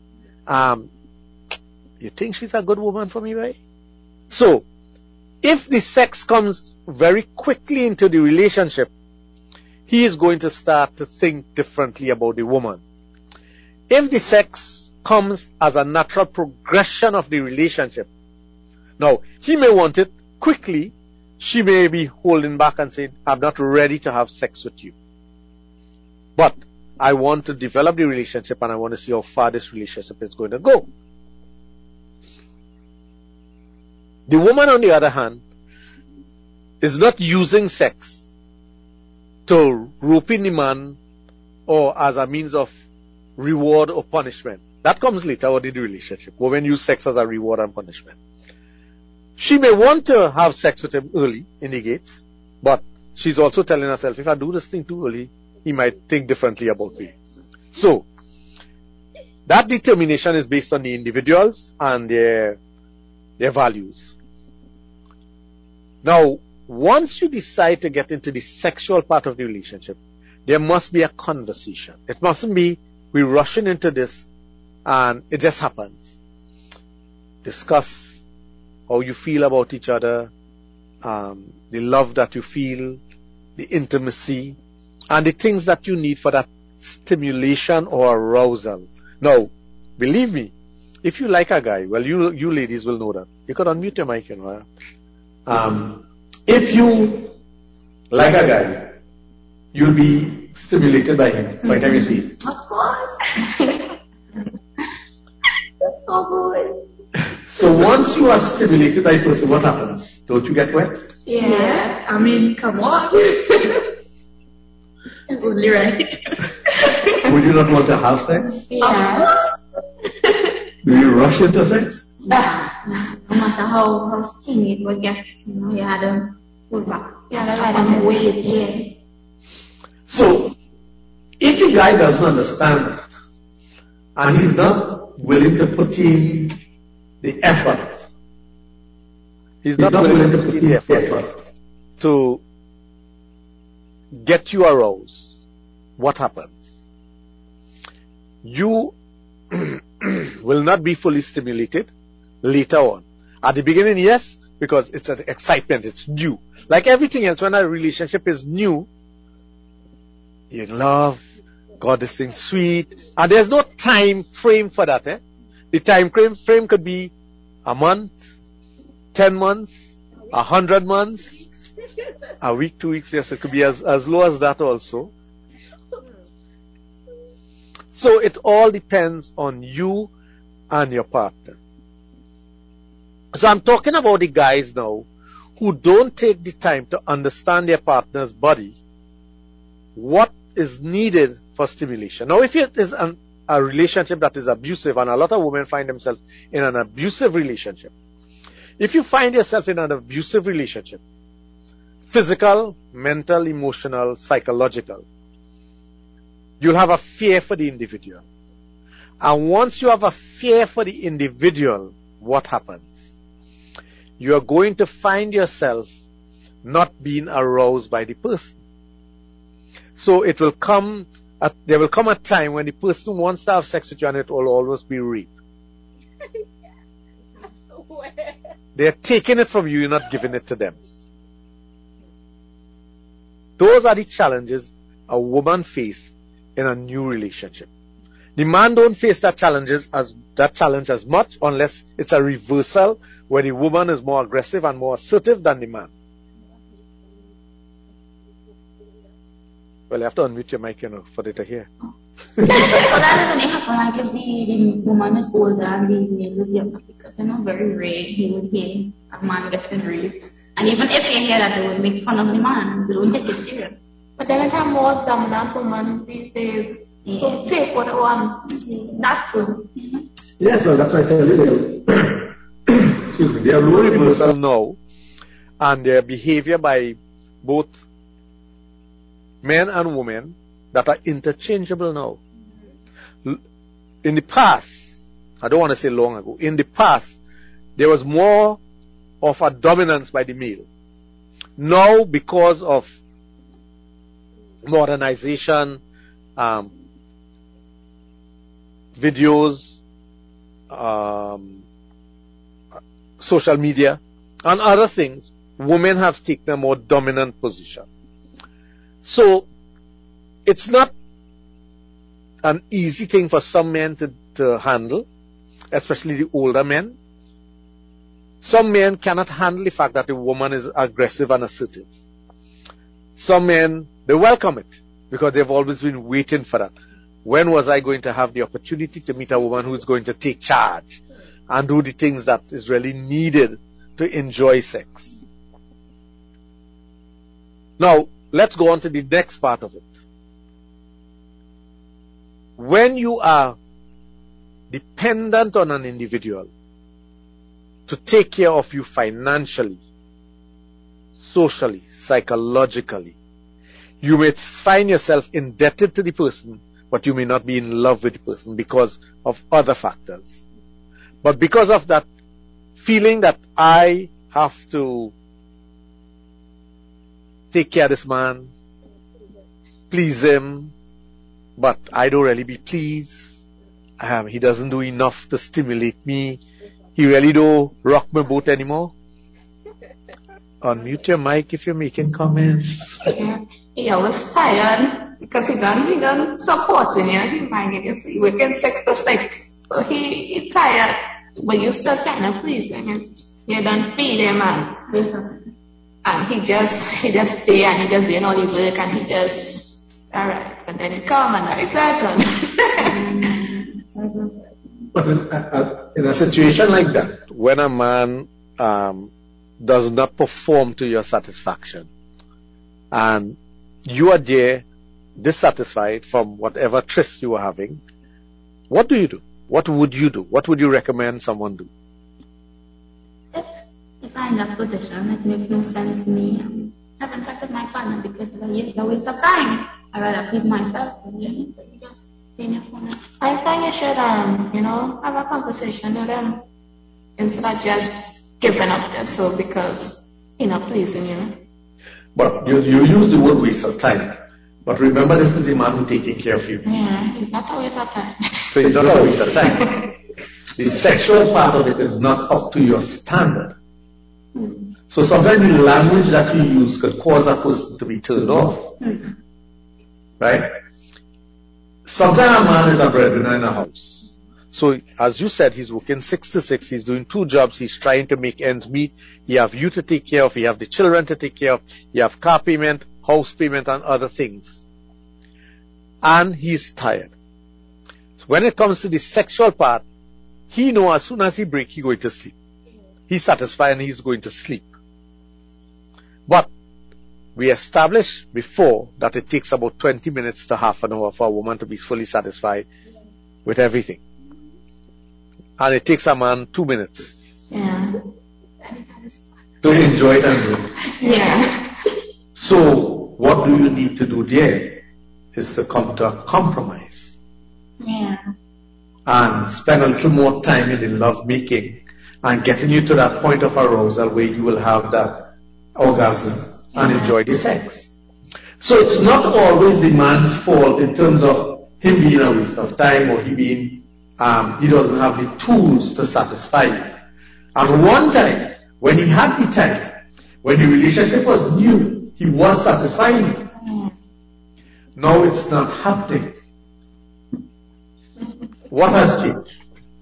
You think she's a good woman for me, boy? So, if the sex comes very quickly into the relationship, he is going to start to think differently about the woman. If the sex comes as a natural progression of the relationship, now, he may want it quickly. She may be holding back and saying, I'm not ready to have sex with you. But I want to develop the relationship and I want to see how far this relationship is going to go. The woman, on the other hand, is not using sex to rope in the man or as a means of reward or punishment. That comes later in the relationship. Women use sex as a reward and punishment. She may want to have sex with him early in the gates, but she's also telling herself, if I do this thing too early, he might think differently about me. So, that determination is based on the individuals and their values. Now, once you decide to get into the sexual part of the relationship, there must be a conversation. It mustn't be, we're rushing into this and it just happens. Discuss how you feel about each other, the love that you feel, the intimacy, and the things that you need for that stimulation or arousal. Now, believe me, if you like a guy, well, you ladies will know that. You could unmute your mic, you know. If you like a guy, you'll be stimulated by him by the time you see him. Of course. Oh boy. So once you are stimulated by a person, what happens? Don't you get wet? Yeah. I mean, come on. It's only right. Would you not want to have sex? Yes. Do you rush into sex? No matter how skinny it would get, you had to pull back. You had to wait. Yeah. So, if the guy doesn't understand that, and he's not willing to put in the effort, he's not willing to put in the effort to get you aroused, what happens? You will not be fully stimulated later on. At the beginning, yes, because it's an excitement, it's new. Like everything else, when a relationship is new, you love, God, this thing's sweet, and there's no time frame for that. The time frame could be a month, 10 months, 100 months, a week, 2 weeks, yes, it could be as low as that also. So it all depends on you and your partner. So I'm talking about the guys now who don't take the time to understand their partner's body, what is needed for stimulation. Now, if it is a a relationship that is abusive, and a lot of women find themselves in an abusive relationship. If you find yourself in an abusive relationship, physical, mental, emotional, psychological, you'll have a fear for the individual. And once you have a fear for the individual, what happens? You are going to find yourself not being aroused by the person. So there will come a time when the person wants to have sex with you, and it will always be rape. They're taking it from you, you're not giving it to them. Those are the challenges a woman faces in a new relationship. The man don't face that challenge as much unless it's a reversal where the woman is more aggressive and more assertive than the man. Well, you have to unmute your mic, for it to hear. So that doesn't happen like if the woman is older and the male is younger, because very rare he would hear a man getting raped. And even if they hear that, they would make fun of the man. They don't take it serious. But then we have more dominant women these days who take what they want. That too. Yes, well, that's why I tell you. Excuse me. They are low reversal now, and their behavior by both men and women that are interchangeable now. In the past, I don't want to say long ago, in the past, there was more of a dominance by the male. Now, because of modernization, videos, social media, and other things, women have taken a more dominant position. So, it's not an easy thing for some men to handle, especially the older men. Some men cannot handle the fact that a woman is aggressive and assertive. Some men, they welcome it because they've always been waiting for that. When was I going to have the opportunity to meet a woman who is going to take charge and do the things that is really needed to enjoy sex? Now, let's go on to the next part of it. When you are dependent on an individual to take care of you financially, socially, psychologically, you may find yourself indebted to the person, but you may not be in love with the person because of other factors. But because of that feeling that I have to take care of this man, please him, but I don't really be pleased. He doesn't do enough to stimulate me. He really don't rock my boat anymore. Unmute your mic if you're making comments. He always tired because he done supporting you. He might get you working 6 to 6. So he tired, but you still kind of pleasing him. You don't feed him and he just stay and he just doing all the work and he just alright. And then he come and now he's done. But in a situation like that, when a man does not perform to your satisfaction, and you are there dissatisfied from whatever tryst you are having, what do you do? What would you do? What would you recommend someone do? If I'm in that position, it makes no sense to me having sex with my partner because it's a waste of time. I'd rather please myself than you just stay in your corner. I think you should, have a conversation with them instead of just giving up yourself because you're not pleasing you. But you use the word waste of time. But remember, this is the man who's taking care of you. Yeah, it's not a waste of time. So it's not a waste of time. The sexual part of it is not up to your standard. So sometimes the language that you use could cause a person to be turned off. Right? Sometimes a man is a breadwinner in a house. So, as you said, he's working 6 to 6. He's doing 2 jobs. He's trying to make ends meet. He have you to take care of. He have the children to take care of. He have car payment, house payment, and other things. And he's tired. So when it comes to the sexual part, he knows as soon as he breaks, he's going to sleep. He's satisfied and he's going to sleep. But we established before that it takes about 20 minutes to half an hour for a woman to be fully satisfied with everything. And it takes a man 2 minutes. Yeah. To enjoy it and do it. Yeah. So, what do you need to do there is to come to a compromise. Yeah. And spend a little more time in the love making and getting you to that point of arousal where you will have that orgasm and enjoy the sex. So it's not always the man's fault in terms of him being a waste of time or he being, he doesn't have the tools to satisfy you. And one time, when he had the time, when the relationship was new, he was satisfying you. Now it's not happening. What has changed?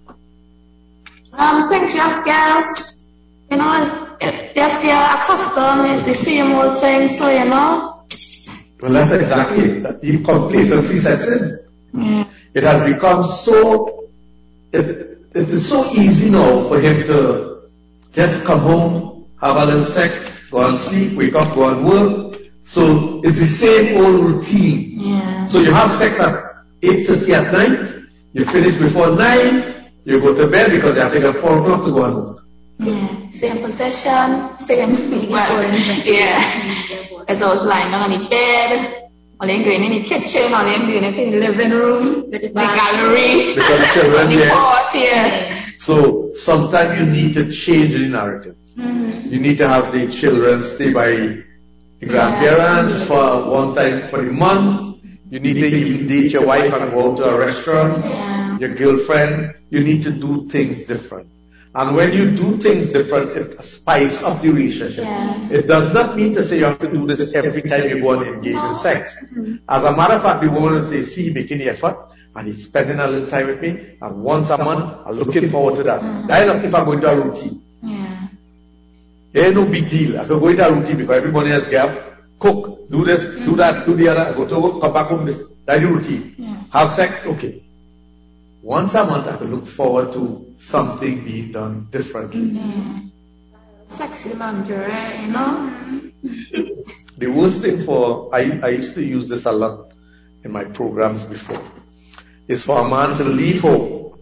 Things just get, you know, just get accustomed with the same old thing, so you know. Well, that's exactly it. That the complacency sets in. It has become so, it is so easy now for him to just come home, have a little sex, go and sleep, wake up, go and work. So it's the same old routine. Yeah. So you have sex at 8:30 at night, you finish before 9, you go to bed because you have to get 4 o'clock to go and work. Yeah. Same position, same, yeah. As I was lying down on the bed, or then going in the kitchen, or then doing it in the living room, the gallery, because the children on the porch, yeah. So sometimes you need to change the narrative. You need to have the children stay by the grandparents for one time for the month. You need to even date your wife and go out to a restaurant, your girlfriend. You need to do things different. And when you do things different, it spices up the relationship. Yes. It does not mean to say you have to do this every time you go and engage in sex. As a matter of fact, the woman will say, see, he's making the effort, and he's spending a little time with me, and once a month, I'm looking forward to that. That's not if I go into a routine. It ain't no big deal. I can go into a routine because everybody else get up, cook, do this, do that, do the other, go to work, come back home, that's the routine. Have sex, okay. Once a month, I can look forward to something being done differently. Sexy lingerie, you know? The worst thing for, I used to use this a lot in my programs before, is for a man to leave home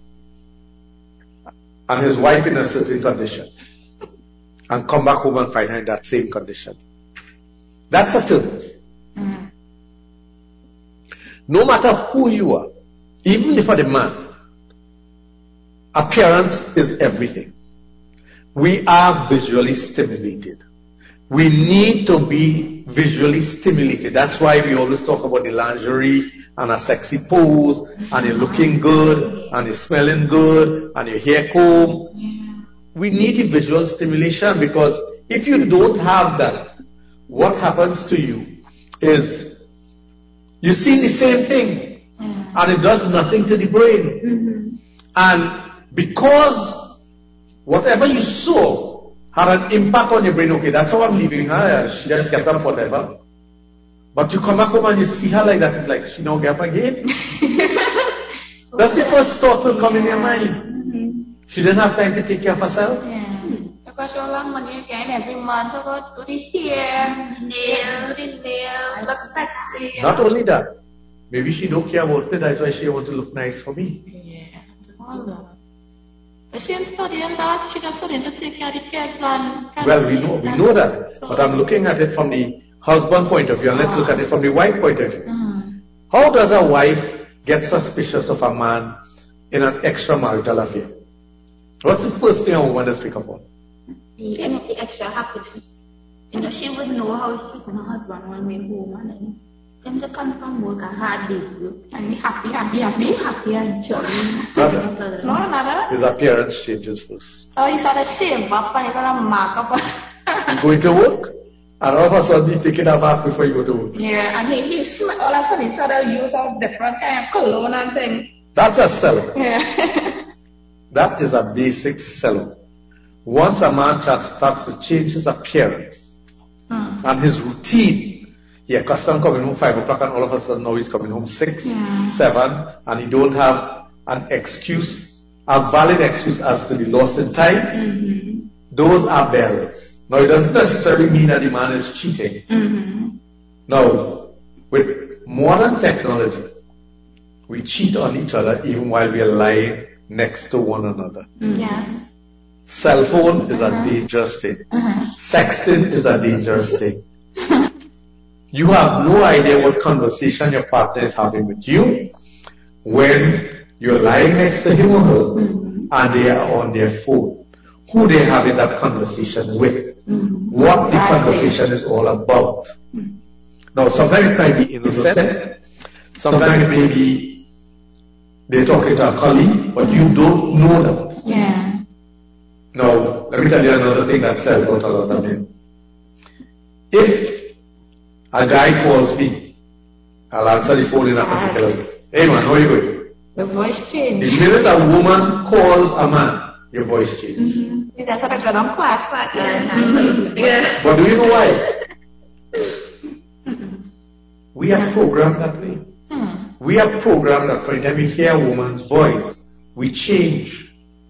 and his wife in a certain condition and come back home and find her in that same condition. That's a turn. No matter who you are, even for the man, appearance is everything. We are visually stimulated. We need to be visually stimulated. That's why we always talk about the lingerie and a sexy pose, and you're looking good, and you're smelling good, and your hair comb. We need the visual stimulation, because if you don't have that, what happens to you is you see the same thing. And it does nothing to the brain. And because whatever you saw had an impact on your brain, okay, that's how I'm leaving her, she just get up, whatever. But you come back home and you see her like that, it's like, she don't get up again. That's the first thought will come in your mind. She didn't have time to take care of herself. Because you earn money again every month, so go do the hair, nails, look sexy. Not only that, maybe she don't care about me, that's why she wants to look nice for me. But she ain't studying that, she just studying to take care of the kids and... Well, we know that, but I'm looking at it from the husband point of view, and let's look at it from the wife point of view. How does a wife get suspicious of a man in an extramarital affair? What's the first thing a woman does pick up on? The extra happiness. You know, she would know how she's treating her husband when we're home, and then him to come from work a hard day's work and be happy and jolly. No. His appearance changes first. Oh, he started shave up and he started mark up. You going to work, and all of a sudden he taking a bath before you go to work. Yeah, and he all of a sudden he started use of different kind of cologne and thing. That's a seller. Yeah. That is a basic seller. Once a man starts to change his appearance and his routine, he accustomed coming home 5 o'clock, and all of a sudden now he's coming home 6, 7, and he don't have an excuse, a valid excuse as to the loss in time. Those are bells. Now it doesn't necessarily mean that the man is cheating. Now, with modern technology, we cheat on each other even while we are lying next to one another. Yes. Cell phone is a dangerous thing. Sexting is a dangerous thing. You have no idea what conversation your partner is having with you when you're lying next to him or her and they are on their phone. Who they're having that conversation with. What the conversation is all about. Now, sometimes it might be innocent. Sometimes it may be they're talking to a colleague, but you don't know that. Yeah. Now, let me tell you another thing that sells out a lot of men. If a guy calls me, I'll answer the phone in a particular way. Hey man, how are you going? The voice changes. The minute a woman calls a man, your voice changes. That's what I got on quiet. Yeah. But do you know why? We are programmed that way. We are programmed that every time we hear a woman's voice, we change.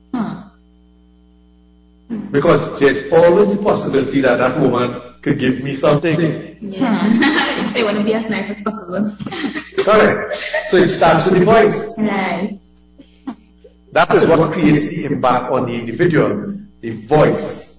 Because there's always the possibility that that woman could give me something. Yeah. So you want to be as nice as possible. Correct. So it starts with the voice. Right. That is what creates the impact on the individual, the voice.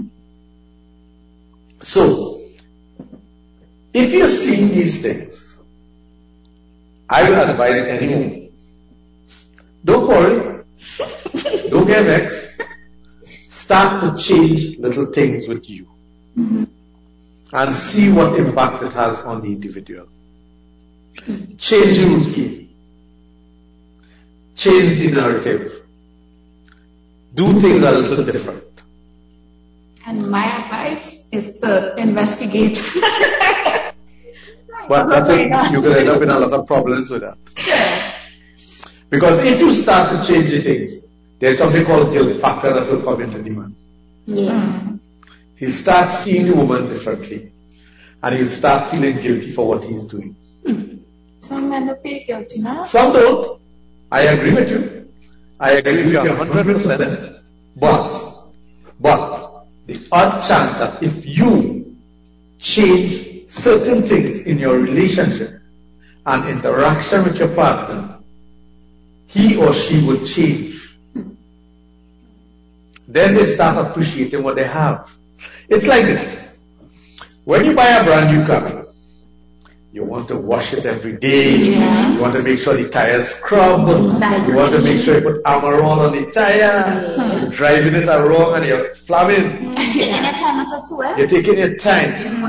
So, if you're seeing these things, I will advise anyone, don't worry, don't get vexed, start to change little things with you and see what impact it has on the individual. Change the routine. Change the narrative. Do things a little different. And my advice is to investigate. But that way you can end up in a lot of problems with that. Because if you start to change the things, there's something called guilt factor that will come into demand. Yeah. He'll start seeing the woman differently. And he'll start feeling guilty for what he's doing. Some men don't feel guilty now. Some don't. I agree with you. I agree with you 100%. But the odd chance that if you change certain things in your relationship and interaction with your partner, he or she will change. Then they start appreciating what they have. It's like this. When you buy a brand new car, you want to wash it every day. Yes. You want to make sure the tires scrub. Exactly. You want to make sure you put armor all on the tire. You're driving it wrong and you're flamming. You're taking your time.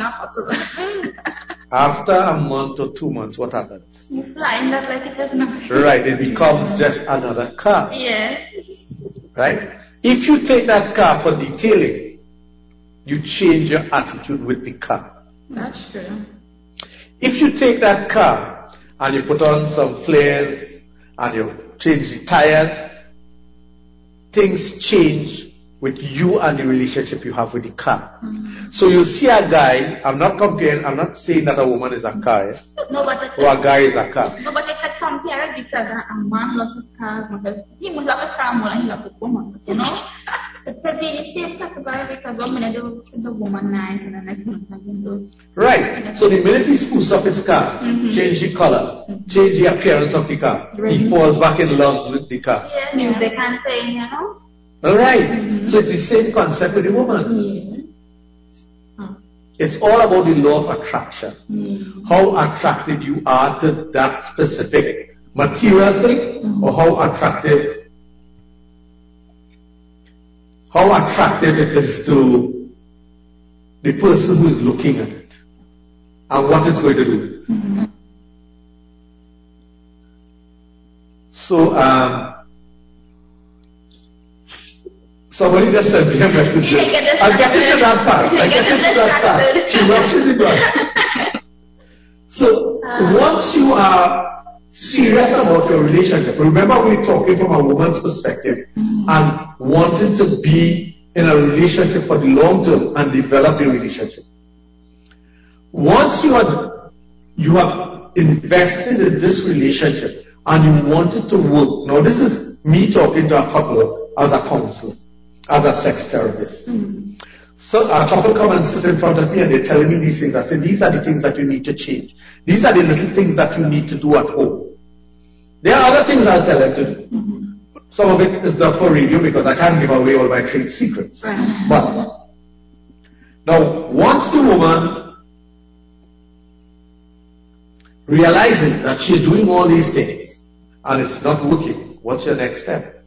After a month or 2 months, what happens? You flying that like it has nothing. Right, it becomes just another car. Yeah. Right? If you take that car for detailing, you change your attitude with the car. That's true. If you take that car and you put on some flares and you change the tires, things change with you and the relationship you have with the car. So you'll see a guy, I'm not saying that a woman is a car, No, but or a guy is a car. No, but I can compare it because a man loves his car. He must love his car more than he loves his woman, you know? It could be the same category because one minute the woman nice and the next minute something good. Right. So the minute he spruces up his car, change the color, change the appearance of the car, he falls back in love with the car. Yeah, music and saying, you know? Alright. So it's the same concept with the woman. It's all about the law of attraction. How attracted you are to that specific material thing, or how attractive it is to the person who is looking at it and what it's going to do. So, somebody just sent me a message. I'll get into that part. She rushed into that. So, once you are serious about your relationship, remember we're talking from a woman's perspective and wanting to be in a relationship for the long term and develop the relationship. Once you have invested in this relationship and you want it to work, now this is me talking to a couple as a counselor, as a sex therapist. So a couple come and sit in front of me and they're telling me these things. I say, these are the things that you need to change. These are the little things that you need to do at home. There are other things I'll tell them to do. Some of it is not for radio because I can't give away all my trade secrets. But now, once the woman realizes that she's doing all these things and it's not working, what's your next step?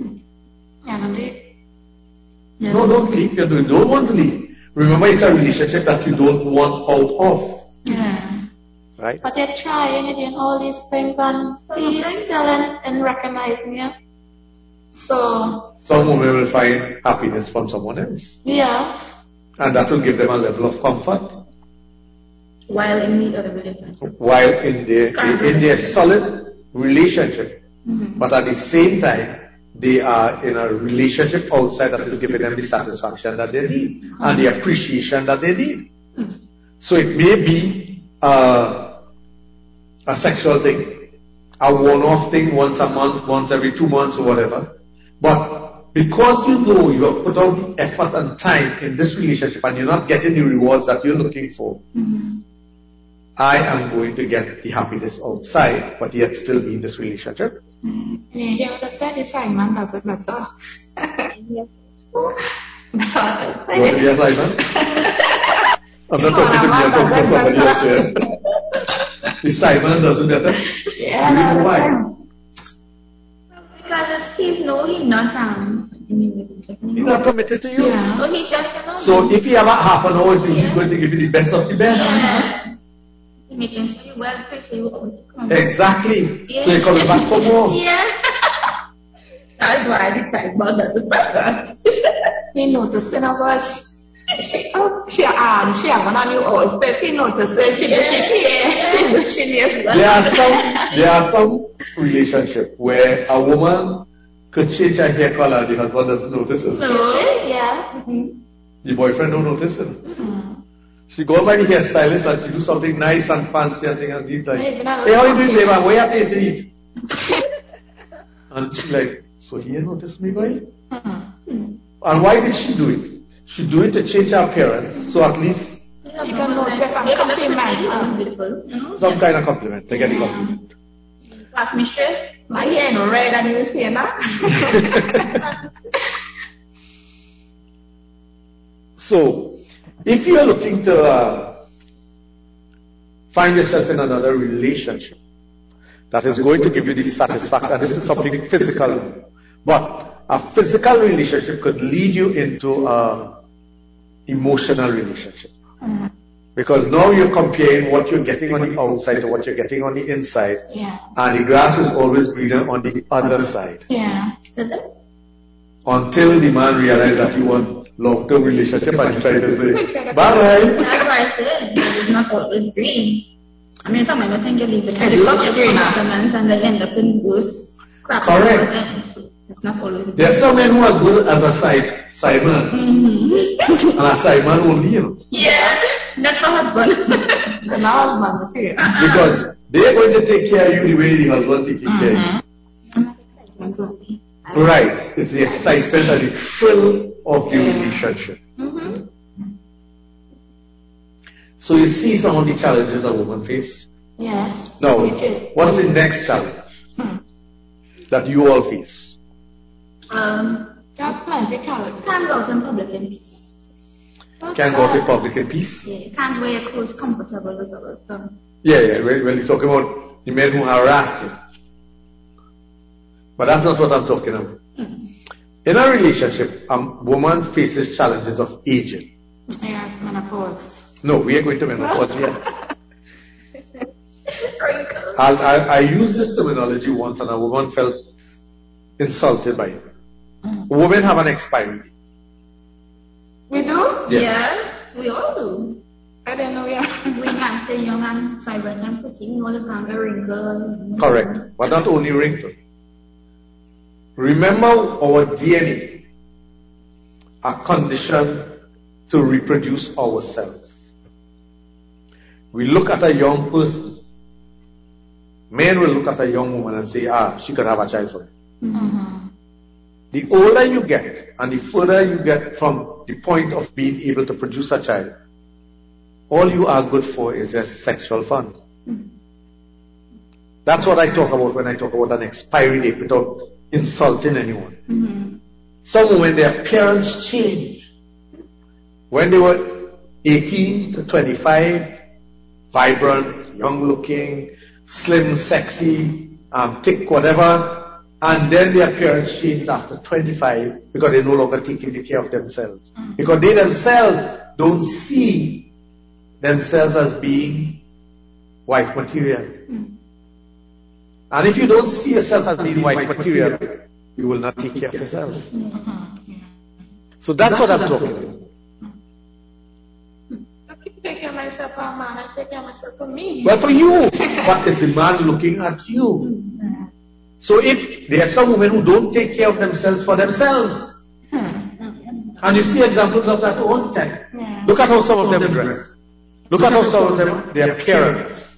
No, don't leave. You don't want to leave. Remember, it's a relationship that you don't want out of. Right? But you're trying, you're doing all these things and he's still in recognizing you. So some women will find happiness from someone else. Yeah. And that will give them a level of comfort. While in the other relationship. While in their solid relationship. But at the same time, they are in a relationship outside that is giving them the satisfaction that they need and the appreciation that they need. So it may be a sexual thing, a one-off thing once a month, once every 2 months or whatever. But because you know you have put out the effort and time in this relationship and you're not getting the rewards that you're looking for, I am going to get the happiness outside, but yet still be in this relationship. You understand the Simon doesn't matter. What is Simon? I'm not talking to me, I'm talking to somebody else here. The Simon doesn't matter? Yeah, do you know why? Because he's not in a relationship. He's not committed to you. Yeah. So he just, So if you have a half an hour, he's going to give you the best of the best. Yeah. Making sure you well pay, so you always come. Exactly. So you're coming back for more. Yeah. That's why I decided about doesn't matter. He noticed, she having a new outfit. He noticed that There are some relationship where a woman could change her hair color and the husband doesn't notice it. No. Yeah. The boyfriend don't notice it. She go by the hairstylist and she do something nice and fancy and things, and he's like, hey, how you doing, baby? Where you have to eat? And she's like, so he noticed me, boy? And why did she do it? She do it to change her appearance, so at least you can notice some compliment. Some kind of compliment, to get the compliment. Pass me straight. My hair no red and you see that. So, if you are looking to find yourself in another relationship that is going to give you this satisfaction, this is something physical, but a physical relationship could lead you into an emotional relationship. Because now you're comparing what you're getting on the outside to what you're getting on the inside. Yeah. And the grass is always greener on the other side. Yeah. Is it? Until the man realizes that you want long-term relationship and you try to say, bye-bye. That's why I said it's not always green. I mean, some people think you're living in It looks green and they end up in those crap. Correct. It's not always green. There are some men who are good as a sideman. And a sideman only, you know. Yes, that's my husband. That's my husband too. Because they're going to take care of you the way the husband takes care of you. Right. It's the excitement and the thrill of the relationship. So you see some of the challenges a woman face. Yes. Now, what's the next challenge that you all face? There are plenty of challenges. Can't go out in public in peace. Can't go out in public in peace? Yeah, can't wear clothes comfortable with others. Yeah. Well, you're talking about the men who harass you. But that's not what I'm talking about. In a relationship, a woman faces challenges of aging. Yes, menopause. No, we are going to menopause yet. I used this terminology once and a woman felt insulted by it. Women have an expiry date. We do? Yes. Yes, we all do. I don't know, yeah. We can stay young and vibrant and pretty. We always have a wrinkle. Correct. But not only wrinkle. Remember our DNA are conditioned to reproduce ourselves. We look at a young person. Men will look at a young woman and say, she could have a child for me. The older you get and the further you get from the point of being able to produce a child, all you are good for is just sexual fun. That's what I talk about when I talk about an expiry date without insulting anyone. Mm-hmm. Some women, their appearance changed. When they were 18 to 25, vibrant, young looking, slim, sexy, thick, whatever, and then their appearance changed after 25 because they're no longer taking care of themselves. Mm-hmm. Because they themselves don't see themselves as being wife material. Mm-hmm. And if you don't see yourself as being wife material, you will not take care of yourself. Mm-hmm. So that's what I'm talking about. I keep taking care of myself for a man, I take care of myself for me. Well, for you, but is the man looking at you? Mm-hmm. So if there are some women who don't take care of themselves for themselves, and you see examples of that all the time. Yeah. Look at how some of them dress. Look at how some of them, their appearance.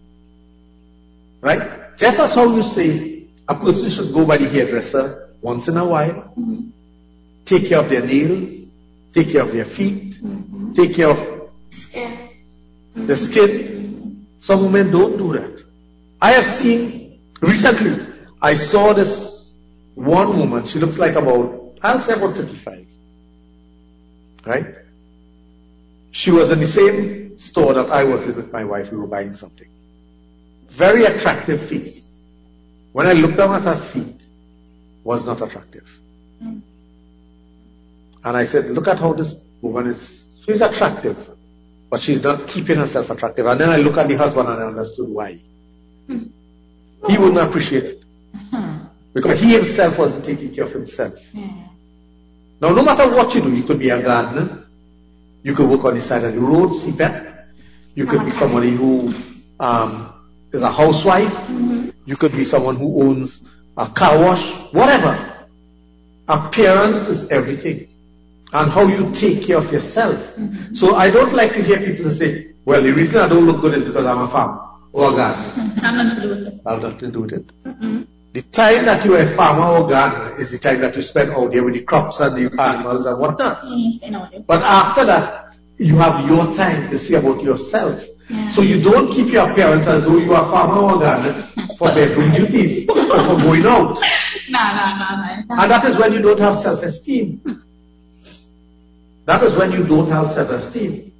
Right? Just as how you say a person should go by the hairdresser once in a while, take care of their nails, take care of their feet, take care of the skin. Some women don't do that. I have seen, recently, I saw this one woman, she looks like about, I'll say about 35. Right? She was in the same store that I was in with my wife, we were buying something. Very attractive feet. When I looked down at her feet, was not attractive. And I said, look at how this woman is, she's attractive, but she's not keeping herself attractive. And then I look at the husband and I understood why. He wouldn't appreciate it. Because he himself wasn't taking care of himself. Now, no matter what you do, you could be a gardener, you could work on the side of the road, CPEP, you could be somebody who is a housewife, you could be someone who owns a car wash, whatever. Appearance is everything. And how you take care of yourself. So I don't like to hear people say, well, the reason I don't look good is because I'm a farmer or a gardener. Have nothing to do with it. I have nothing to do with it. The time that you are a farmer or gardener is the time that you spend out there with the crops and the animals and whatnot. But after that, you have your time to see about yourself. Yeah. So you don't keep your appearance as though you are a farmer or gardener for bedroom duties or for going out. No. And that is when you don't have self-esteem. That is when you don't have self-esteem.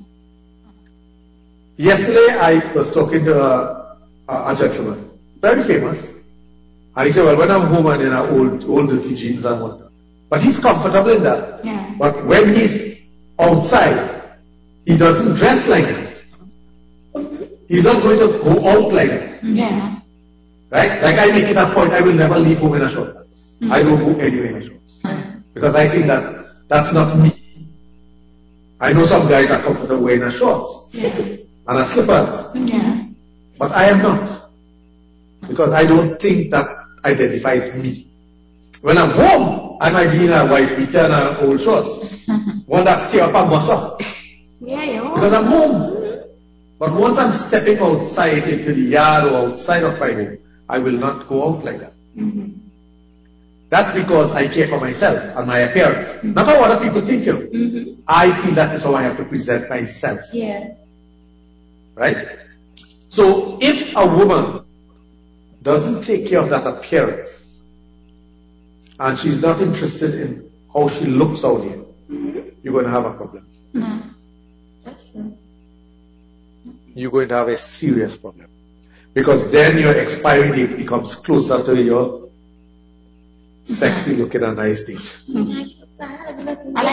Yesterday I was talking to a gentleman, very famous. And he said, well, when I'm home and in old dirty jeans and whatnot. But he's comfortable in that. Yeah. But when he's outside, he doesn't dress like that. He's not going to go out like that. Yeah. Right? Like I make it a point, I will never leave home in a short pants. I don't go anywhere in a shorts. Because I think that that's not me. I know some guys are comfortable wearing a shorts. Yeah. And a slippers. Yeah. But I am not. Because I don't think that identifies me. When I'm home, I might be in a white beater and an old shorts. One that tear up and bust up. Yeah, because I'm home. But once I'm stepping outside into the yard or outside of my home, I will not go out like that. That's because I care for myself and my appearance. Not how other people think you. I feel that is how I have to present myself. Yeah. Right? So if a woman doesn't take care of that appearance, and she's not interested in how she looks out here, you're going to have a problem. That's true. You're going to have a serious problem. Because then your expiry date becomes closer to your sexy looking and nice date. I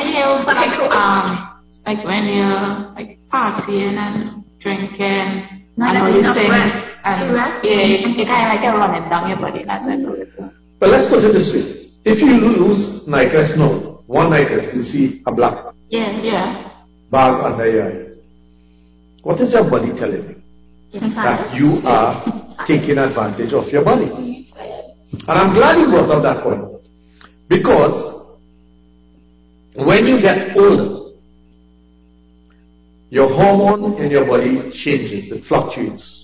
like when you're like partying and drinking and all these things. And you kind of like you're running down your body. That's it. But let's put it this way. If you lose nightdress now, one nightdress, you see a black bag under your eye. What is your body telling you? That you are taking advantage of your body. And I'm glad you brought up that point. Because when you get older, your hormone in your body changes, it fluctuates.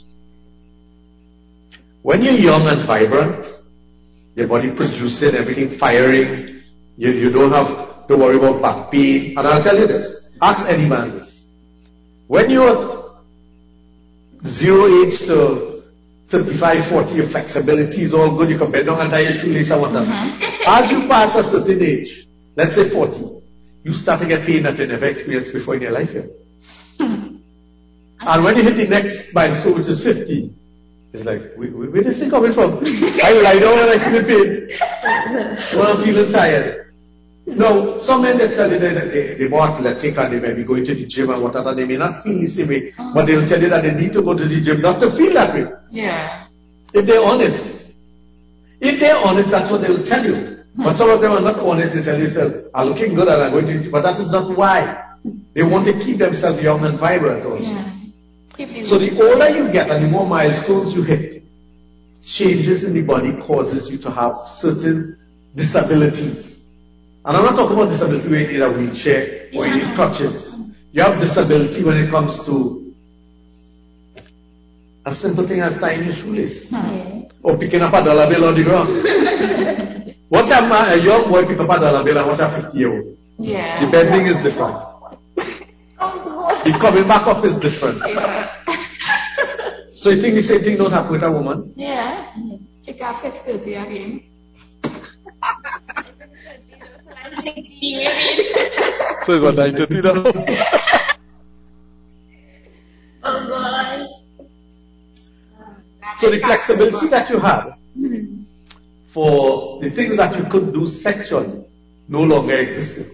When you're young and vibrant, your body producing everything, firing, you don't have to worry about back pain. And I'll tell you this, ask any man this. When you're 0 age to 35, 40, your flexibility is all good, you can bend down and tie your shoelace and whatnot. As you pass a certain age, let's say 40, you start to get pain that you never experienced before in your life here. And when you hit the next milestone, which is 50, it's like, where is this thing coming from? I lie down and I feel pain. Well, I'm feeling tired. No, some men that tell you that they're more athletic and they may be going to the gym and whatever, they may not feel the same way, but they'll tell you that they need to go to the gym not to feel that way. Yeah. If they're honest. If they're honest, that's what they will tell you. But some of them are not honest, they tell you, I'm looking good and I'm going to the gym, but that is not why. They want to keep themselves young and vibrant also. Yeah. So the older you get and the more milestones you hit, changes in the body causes you to have certain disabilities. And I'm not talking about disability where you need a wheelchair or you need crutches. You have disability when it comes to a simple thing as tying your shoelace or picking up a dollar bill on the ground. Watch a young boy pick up a dollar bill and watch a 50-year-old. Yeah. The bending is different. The coming back up is different. Yeah. So you think the same thing don't happen with a woman? Yeah. She got 630 again. 60 maybe. So it's what, 9:30 now? Oh God. So the flexibility that you had for the things that you could do sexually no longer existed.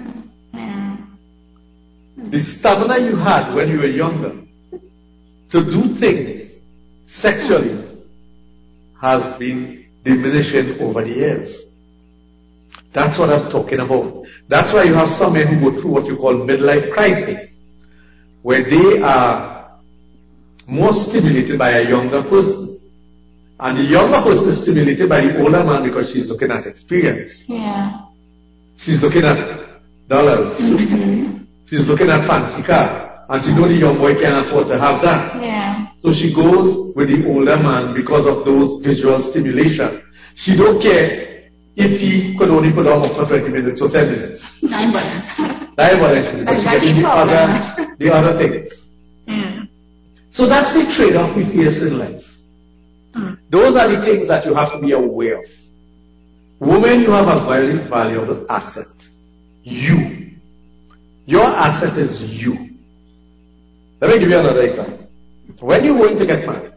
The stamina you had when you were younger to do things sexually has been diminishing over the years. That's what I'm talking about. That's why you have some men who go through what you call midlife crisis, where they are more stimulated by a younger person. And the younger person is stimulated by the older man because she's looking at experience. Yeah. She's looking at dollars. She's looking at fancy car. And she knows the young boy can't afford to have that. Yeah. So she goes with the older man because of those visual stimulation. She don't care if he could only put on for 20 minutes or 10 minutes. 9 buttons. Because she's getting the other things. So that's the trade-off we face in life. Those are the things that you have to be aware of. Women, you have a very valuable asset. You. Your asset is you. Let me give you another example. When you're going to get married,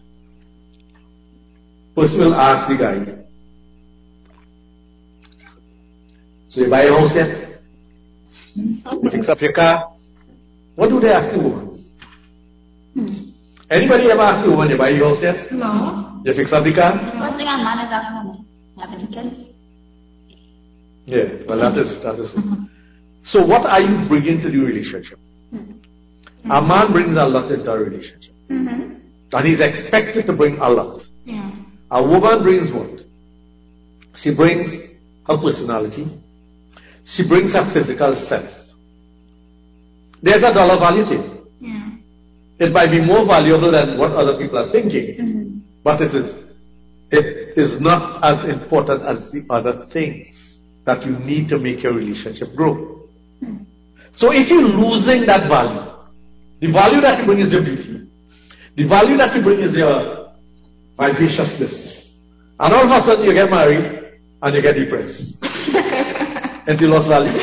person will ask the guy, so you buy a house yet? You fix up your car? What do they ask the woman? Anybody ever ask the woman, you buy your house yet? No. You fix up the car? The first thing I'm mad is at home. Have any kids? Yeah, well that is. So what are you bringing to the relationship? A man brings a lot into a relationship. And he's expected to bring a lot. Yeah. A woman brings what? She brings her personality. She brings her physical self. There's a dollar value to it. Yeah. It might be more valuable than what other people are thinking, but it is not as important as the other things that you need to make your relationship grow. So if you're losing that value, the value that you bring is your beauty, the value that you bring is your vivaciousness, and all of a sudden you get married and you get depressed. And you lost value.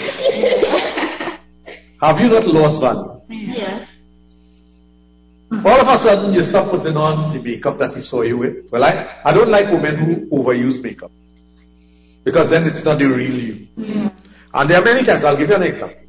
Have you not lost value? Yes. All of a sudden you stop putting on the makeup that he saw you with. Well, I don't like women who overuse makeup, because then it's not the real you. And there are many times, I'll give you an example.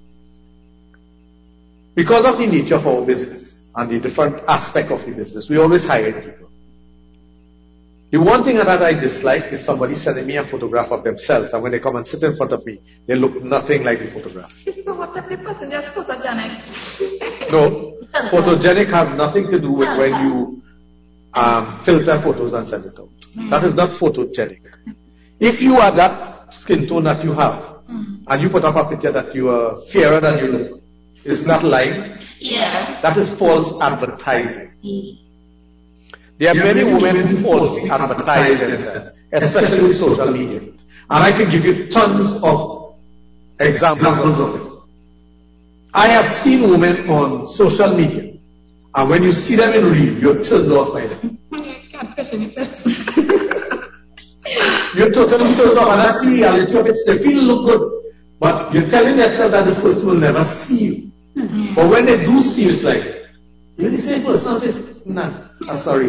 Because of the nature of our business and the different aspect of the business, we always hire people. The one thing that I dislike is somebody sending me a photograph of themselves, and when they come and sit in front of me, they look nothing like the photograph. So what if the person just photogenic? No, photogenic has nothing to do with when you filter photos and send it out. That is not photogenic. If you are that skin tone that you have, and you put up a picture that you are fairer than you look, it's not lying. Yeah. That is false advertising. There are many women who falsely advertise themselves, especially with social media. And I can give you tons of examples of it. I have seen women on social media And when you see them in real, you're turned off by them. You're totally turned off, and that's the reality of it. They feel look good, but you're telling yourself that this person will never see you. But when they do see you, it's like, you're the same person. Nah, I'm sorry.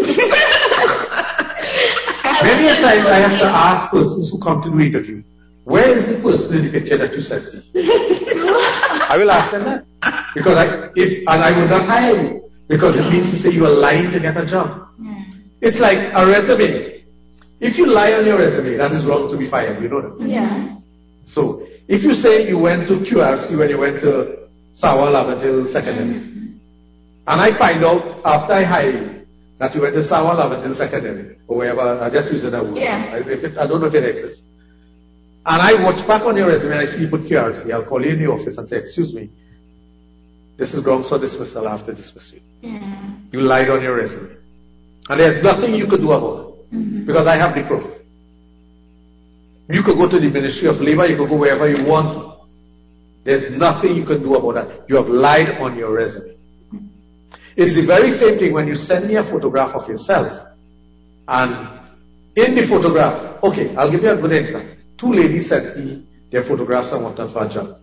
Many a time I have to ask persons who come to do interview, where is the person in the picture that you sent me? I will ask them that. Because I would not hire you. Because it means to say you are lying to get a job. It's like a resume. If you lie on your resume, that is wrong to be fired. You know that? Yeah. So, if you say you went to QRC when you went to Sawa Laventille Secondary, and I find out after I hire you that you went to Sawa Laventille Secondary, or wherever, I just use that word. Yeah. I don't know if it exists. And I watch back on your resume and I see you put QRC, I'll call you in the office and say, excuse me, this is grounds for dismissal after dismissal. Yeah. You lied on your resume. And there's nothing you could do about it. Because I have the proof. You could go to the Ministry of Labor, you could go wherever you want. There's nothing you can do about that. You have lied on your resume. It's the very same thing when you send me a photograph of yourself. And in the photograph, okay, I'll give you a good example. 2 ladies sent me their photographs and wanted for a job.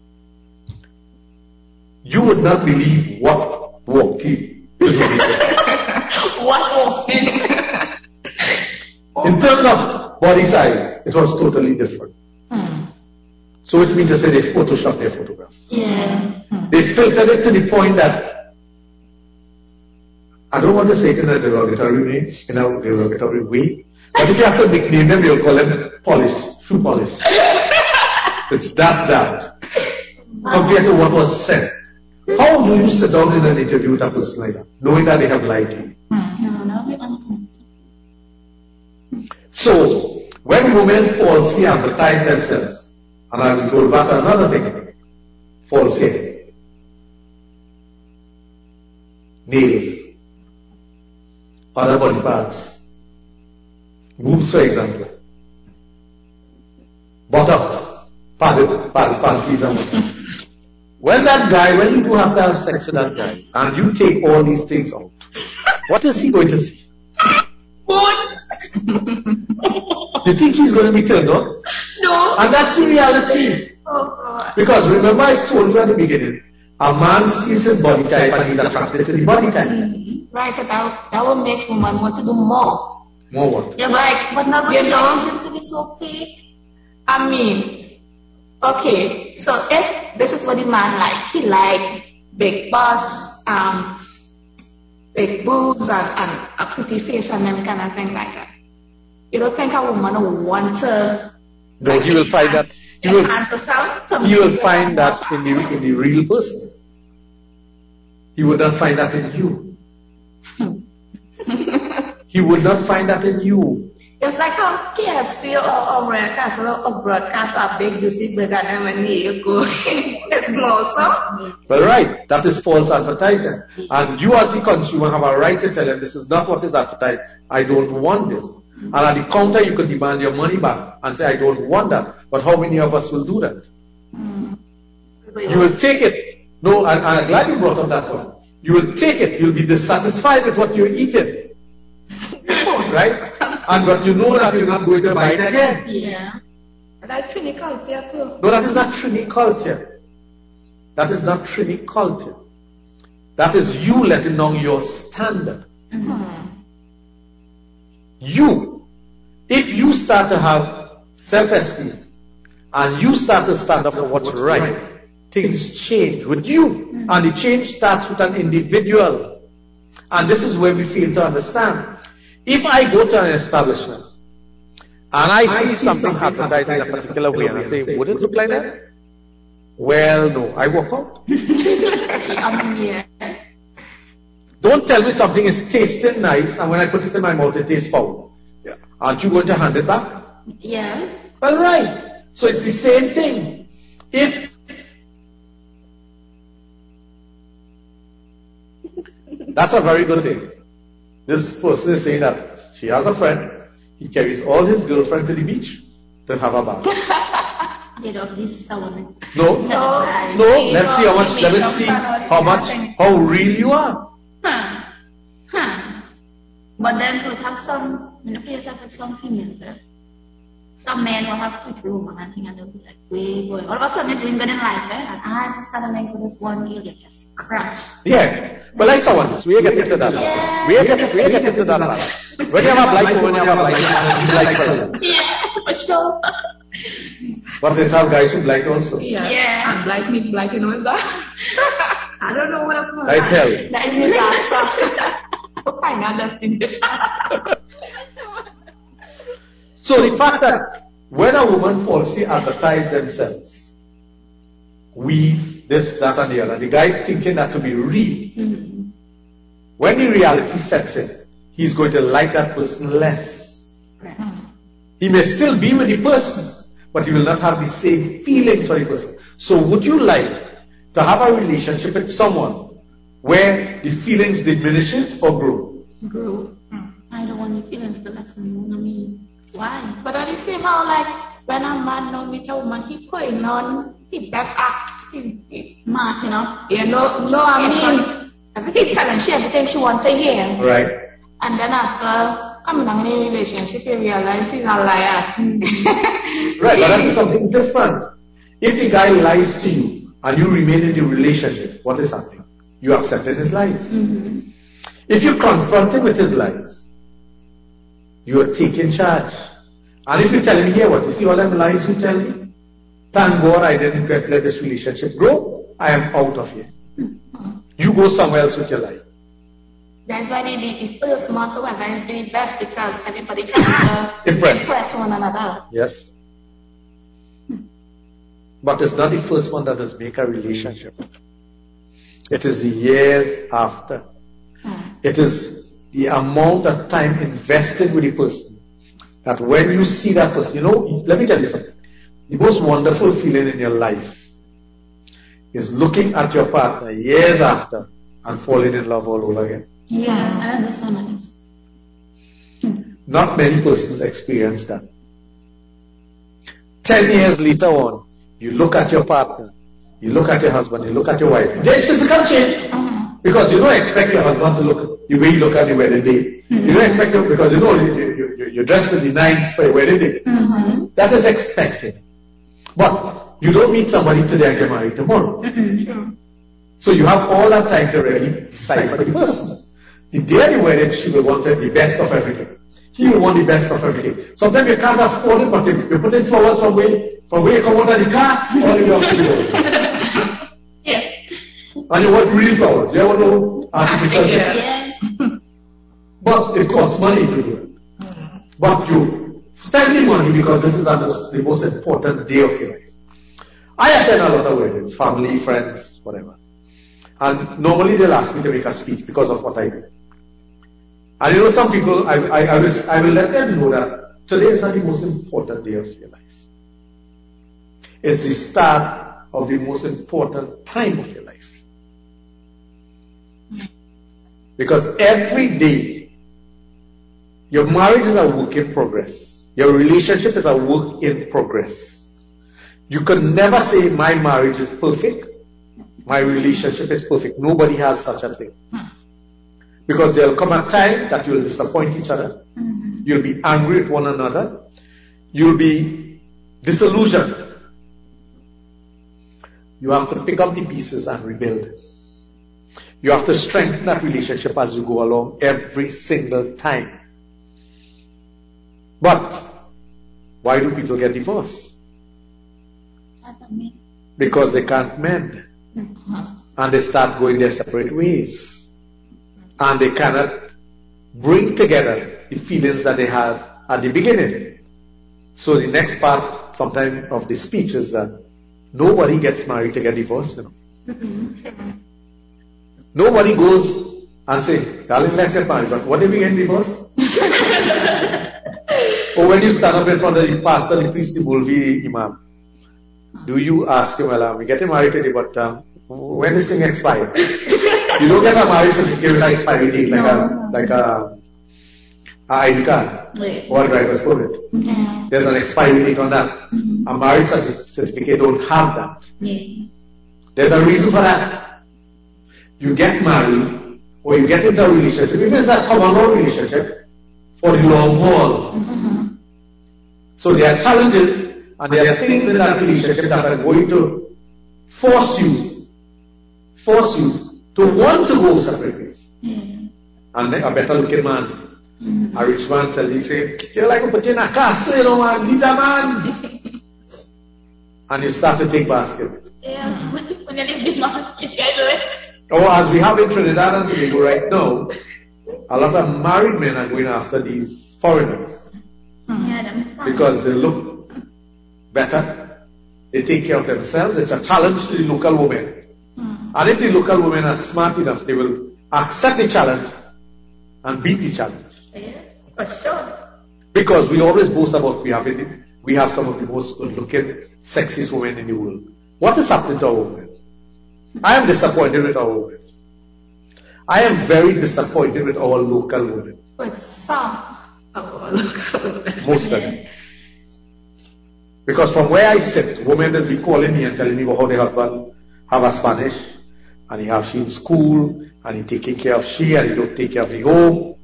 You would not believe what walked in. What walked in? In terms of body size, it was totally different. So it means to say they photoshopped their photograph. Yeah. They filtered it to the point that, I don't want to say it in a derogatory way, but if you have to nickname them, you'll call them shoe polish. It's that compared to what was said. How do you sit down in an interview with a person like that, knowing that they have lied to you? So, when women falsely advertise themselves, and I will go back to another thing, false hair, nails, other body parts, boobs for example, buttocks, panties and whatnot. When you do have to have sex with that guy, and you take all these things out, what is he going to see? What? You think he's going to be turned on? No. And that's the reality. Oh God. Because remember I told you at the beginning, a man sees his body type and he's attracted to the body type. Right, so that will make women want to do more. More what? You're like, but not you know, to this whole thing. I mean, okay, so if this is what the man like, he like big bust, big boobs and a pretty face and them kind of thing like that. You don't think a woman will want to? No, like, you will find that. You will find that in the real person. He would not find that in you. He would not find that in you. It's like how KFC or broadcast or broadcast a big juicy burger and when you go, it's small, so. Well, right, that is false advertising. And you as the consumer have a right to tell him this is not what is advertised. I don't want this. And at the counter you could demand your money back and say I don't want that. But how many of us will do that? You will take it. No, and I'm glad you brought up that point. You will take it. You'll be dissatisfied with what you're eating. Right? And but you know that you're not going to buy it again. Yeah. That's Trini culture too. No, that is not Trini culture. That is not Trini culture. That is you letting down your standard. You, if you start to have self-esteem and you start to stand up for what's right, things change with you. And the change starts with an individual. And this is where we fail to understand. If I go to an establishment and I see something advertised in a particular way and I say, would it look like that? Well, no. I walk out. Don't tell me something is tasting nice and when I put it in my mouth it tastes foul. Aren't you going to hand it back? Yeah. Well, right. So it's the same thing. That's a very good thing. This person is saying that she has a friend, he carries all his girlfriend to the beach to have a bath. No. Let's see how much, how real you are. But then to have some, in a place that has some females there, some men will have to woman and thing and they'll be like, way boy. All of a sudden you're doing good in life, and as you start like with this one, you'll get just crushed. Yeah. Well, I saw one. We are getting to that. Yeah. We are getting to that part. When you have a black woman, you have a black woman, you like her. Yeah, for sure. But they have guys who black also. Yeah. And black means black, you know, is that? I don't know what I'm going to I tell you. That is disaster. I understand. So the fact that when a woman falsely advertise themselves, weave, this, that, and the other, the guy's thinking that to be real. Mm-hmm. When the reality sets in, he's going to like that person less. Mm-hmm. He may still be with the person, but he will not have the same feelings for the person. So would you like to have a relationship with someone where the feelings diminishes or grow? Grow. I don't want the feelings to lessen, you know what I mean? Why? But at the same how, like, when a man now meet a woman, he putting on the best act, he man, you know? Yeah. No, I mean, everything telling she everything she wants to hear. Right. And then after coming down in a relationship, you realize he's a liar. Right, but that is something different. If the guy lies to you and you remain in the relationship, what is happening? You accepted his lies. Mm-hmm. If you confront him with his lies, you are taking charge. And if you tell him, here, what? You see all them lies you tell me? Thank God I didn't let this relationship grow. I am out of here. Mm-hmm. You go somewhere else with your life. That's why the first month of women is the best because everybody tries to impress one another. Yes. But it's not the first one that does make a relationship. It is the years after. It is the amount of time invested with the person. That when you see that person, you know, let me tell you something. The most wonderful feeling in your life is looking at your partner years after and falling in love all over again. Yeah, I understand that. Not many persons experience that. 10 years later on, you look at your partner, you look at your husband, you look at your wife. There's physical change. Because you don't expect your husband to look the way you look at the wedding day. You don't expect him because you know you're dressed with the nines for your wedding day. That is expected. But you don't meet somebody today and get married tomorrow. Sure. So you have all that time to really decide for the person. The day of the wedding, she will want the best of everything. He will want the best of everything. Sometimes you can't afford it, but you put in flowers from where you come out of the car, all the way up to the door. Yeah. And you want real flowers. You ever know artificial? Yeah. But it costs money to do it. But you spend the money because this is the most important day of your life. I attend a lot of weddings, family, friends, whatever. And normally they'll ask me to make a speech because of what I do. And you know, some people, I will let them know that today is not the most important day of your life. It's the start of the most important time of your life. Because every day, your marriage is a work in progress. Your relationship is a work in progress. You can never say my marriage is perfect. My relationship is perfect. Nobody has such a thing. Because there will come a time that you will disappoint each other. You'll be angry at one another. You'll be disillusioned. You have to pick up the pieces and rebuild. You have to strengthen that relationship as you go along every single time. But why do people get divorced? Because they can't mend. And they start going their separate ways. And they cannot bring together the feelings that they had at the beginning. So the next part, sometime of the speech is that nobody gets married to get divorced. You know? Nobody goes and say, darling, let's get married. But what if we get divorced? Or when you stand up in front of the pastor, the priest, the mulvi, imam, do you ask him, well, we're getting married today, but when this thing expires? You don't get a marriage certificate with an expiry date like a ID card or a driver's permit. Yeah. There's an expiry date on that. A marriage certificate don't have that. Yeah. There's a reason for that. You get married or you get into a relationship, even if it's a common law relationship, for the long haul. So there are challenges and there are things in that relationship that are going to force you to want to go separate ways. And then a better looking man, a rich man tell you, say, you're like a put you in a castle, you know, man, leave that man. And you start to take basket. Yeah, when you leave the man, you get it. Or as we have in Trinidad and Tobago right now, a lot of married men are going after these foreigners. Because they look better, they take care of themselves, it's a challenge to the local women. And if the local women are smart enough, they will accept the challenge and beat the challenge. Yeah, for sure. Because we always boast about we have some of the most good looking, sexiest women in the world. What is happening to our women? I am disappointed with our women. I am very disappointed with our local women. But some of our local women. Most of them. Because from where I sit, women just be calling me and telling me about how their husband have a Spanish, and he have she in school, and he taking care of she, and he don't take care of the home.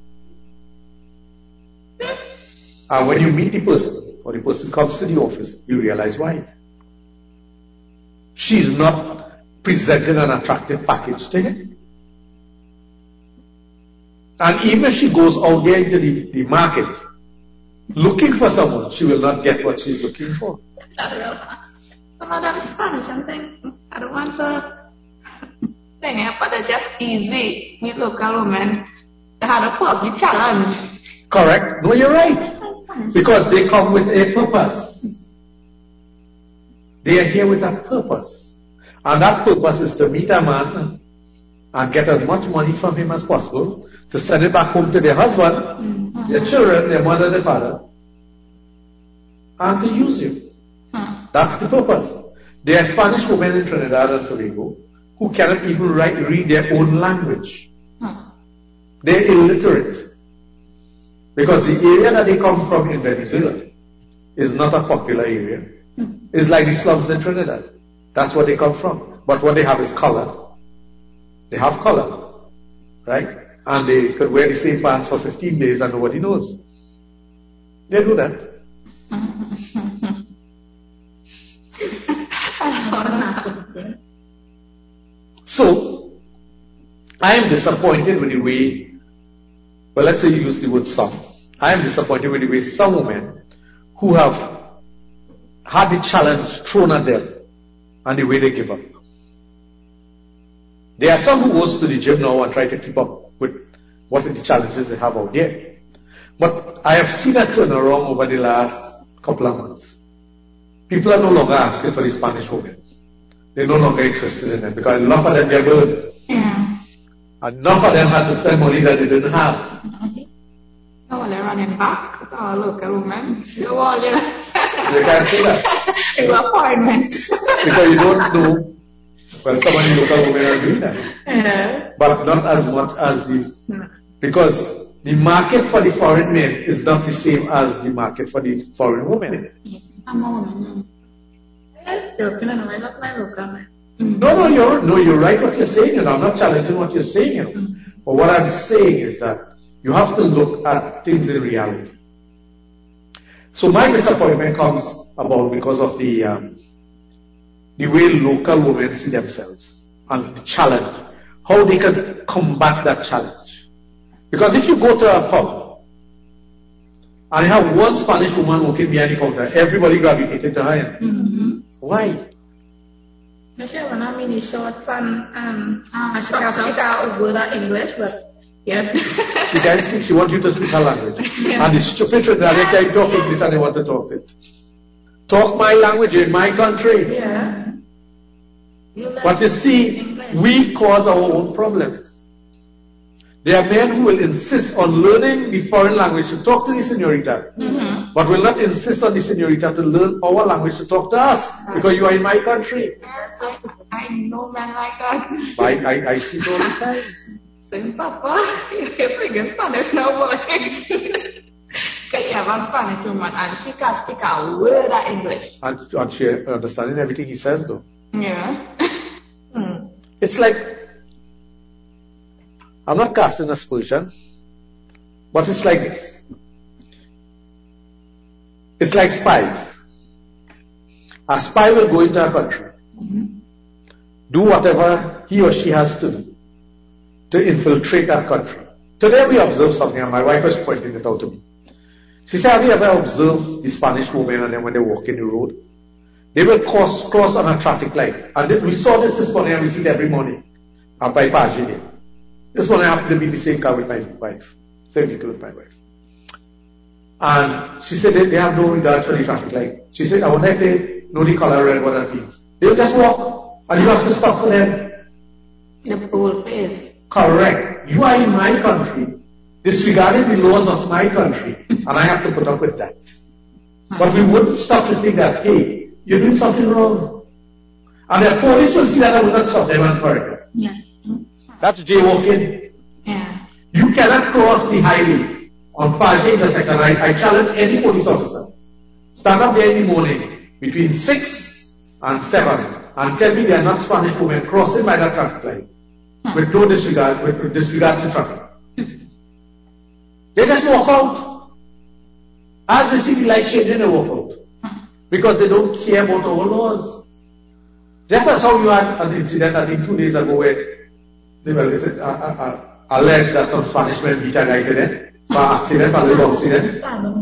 And when you meet the person, or the person comes to the office, you realize why. She's not presenting an attractive package to him. And even if she goes out there into the market, looking for someone, she will not get what she's looking for. Some of them is Spanish and things. I don't want to think it, but they're just easy. We local women, they had a public challenge. Correct. No, you're right. Because they come with a purpose. They are here with a purpose. And that purpose is to meet a man and get as much money from him as possible, to send it back home to their husband, their children, their mother, their father, and to use you. That's the purpose. There are Spanish women in Trinidad and Tobago who cannot even read their own language. They're illiterate. Because the area that they come from in Venezuela is not a popular area. It's like the slums in Trinidad. That's where they come from. But what they have is color. They have color. Right? And they could wear the same pants for 15 days and nobody knows. They do that. So, I am disappointed with the way, well, let's say you use the word some. I am disappointed with the way some women who have had the challenge thrown at them and the way they give up. There are some who goes to the gym now and try to keep up with what are the challenges they have out there. But I have seen that turn around over the last couple of months. People are no longer asking for the Spanish women. They're no longer interested in them because enough of them they're good. Yeah. Enough of them had to spend money that they didn't have. No, they're running back. Oh, look, a woman. You all, You can't say that. Your appointment. Because you don't know when some of the local women are doing that. Yeah. But not as much as because the market for the foreign men is not the same as the market for the foreign women. I'm a woman. Yes, joking, and I love my local man. No, you're right what you're saying, and I'm not challenging what you're saying, But what I'm saying is that you have to look at things in reality. So my disappointment comes about because of the way local women see themselves and the challenge, how they can combat that challenge. Because if you go to a pub and you have one Spanish woman walking behind the counter, everybody gravitated to her. Why? She have a mini shorts and she can speak a word of English, but yeah. She can't speak, she wants you to speak her language. Yeah. And the stupid Trinidadian can't talk English and they want to talk it. Talk my language in my country. Yeah. But you see, we cause our own problems. There are men who will insist on learning the foreign language to talk to the señorita, but will not insist on the señorita to learn our language to talk to us, because you are in my country. Yes, I know men like that. I see it all the time. Saying, Papa, you're speaking Spanish now, boy. Because you have a Spanish woman and she can speak a word of English. And she understanding everything he says though. Yeah. It's like, I'm not casting aspersion, but it's like this. It's like spies. A spy will go into a country, do whatever he or she has to do to infiltrate that country. Today we observed something, and my wife was pointing it out to me. She said, have you ever observed the Spanish women and then when they walk in the road? They will cross on a traffic light. And we saw this morning, and we see it every morning up by Pagine. This morning I happened to be in the same car with my wife, same vehicle with my wife. And she said they have no regard for the traffic light. She said, I wonder if they know the color red, what that means. They'll just walk, and you have to stop for them. The whole place. Correct. You are in my country, disregarding the laws of my country, and I have to put up with that. But we wouldn't stop to think that, hey, you're doing something wrong. And the police will see that and will not stop them and correct them. Yeah. That's jaywalking. Yeah. You cannot cross the highway on Page intersection. I challenge any police officer. Stand up there in the morning between 6 and 7 and tell me they are not Spanish women crossing by that traffic light with no disregard, with disregard to traffic. They just walk out. As they see the light changing, they walk out. Because they don't care about our laws. Just as how you had an incident, I think 2 days ago, where they were alleged that some Spanish men beat a guy to death for accident, for little accident.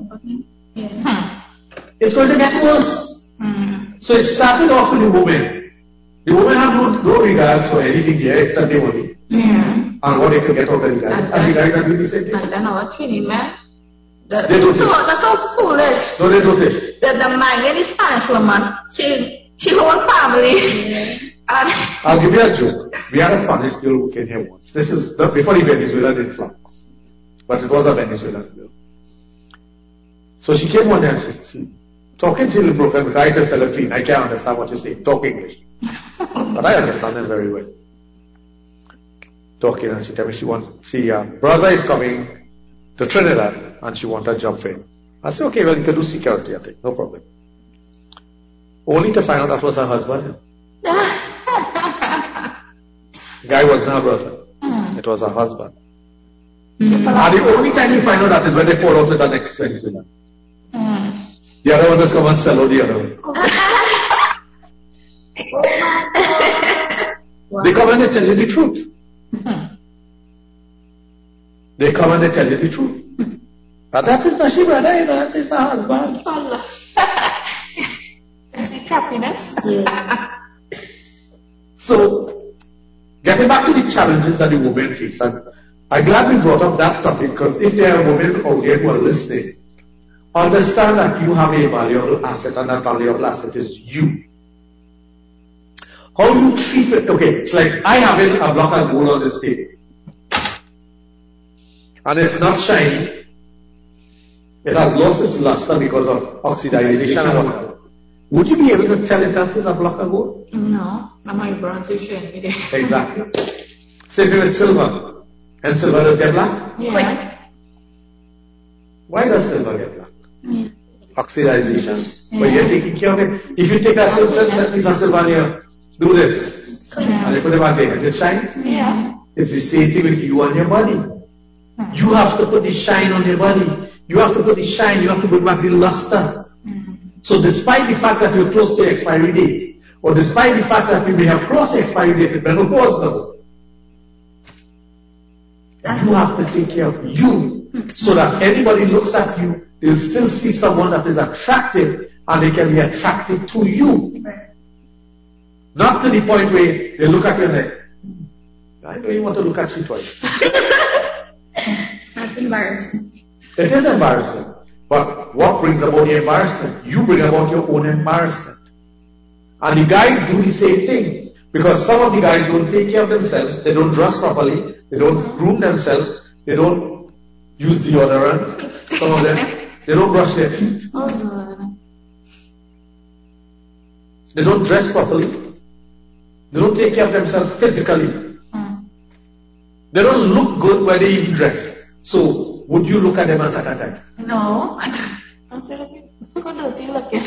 It's going to get worse. So it started off with the women. The women have no regards for anything here except the money. And what they can get out of the guys. And the guys are doing the same thing. And then our training men. They do That's so foolish. No, they do it. The man, the Spanish woman, she whole family. I'll give you a joke. We had a Spanish girl who came here once. This is before the Venezuelan influx. But it was a Venezuelan girl. So she came one day and she talking to the broken, because I just tell her clean. I can't understand what you're saying. Talk English. But I understand them very well. Talking, and she tell me brother is coming to Trinidad and she wants a job for him. I said, okay, well, you can do security, I think. No problem. Only to find out that was her husband. The guy wasn't her brother. It was her husband. And the only time you find out that is when they fall out with the next Venezuelan. The other one just come and sell out the other one. They come and they tell you the truth. They come and they tell you the truth. But that is not she brother, that is her husband. Happiness. So, getting back to the challenges that the women face, and I'm glad we brought up that topic, because if there are women out there who are listening, understand that you have a valuable asset, and that valuable asset is you. How you treat it, okay, it's like I have a block of gold on this table. And it's not shiny. It has lost its luster because of oxidization and whatnot. Would you be able to tell if that is a block of gold? No, my bronze is shiny. Exactly. Same thing with silver. And silver does get black? Yeah. Why does silver get black? Yeah. Oxidization. Yeah. But you're taking care of it. If you take a piece of silver and you do this, and you put it back there, and it shines? Yeah. It's the same thing with you and your body. You have to put the shine on your body. You have to put the shine, you have to put back the luster. So despite the fact that you're close to the expiry date, or despite the fact that you may have crossed the expiry date with menopause now, you have to take care of you, so that anybody looks at you, they'll still see someone that is attractive, and they can be attracted to you. Not to the point where they look at you and like, I don't even want to look at you twice. That's embarrassing. It is embarrassing. But what brings about the embarrassment? You bring about your own embarrassment. And the guys do the same thing. Because some of the guys don't take care of themselves. They don't dress properly. They don't groom themselves. They don't use deodorant. Some of them. They don't brush their teeth. They don't dress properly. They don't take care of themselves physically. They don't look good when they even dress. So, would you look at them as a type? No. I'm seriously looking.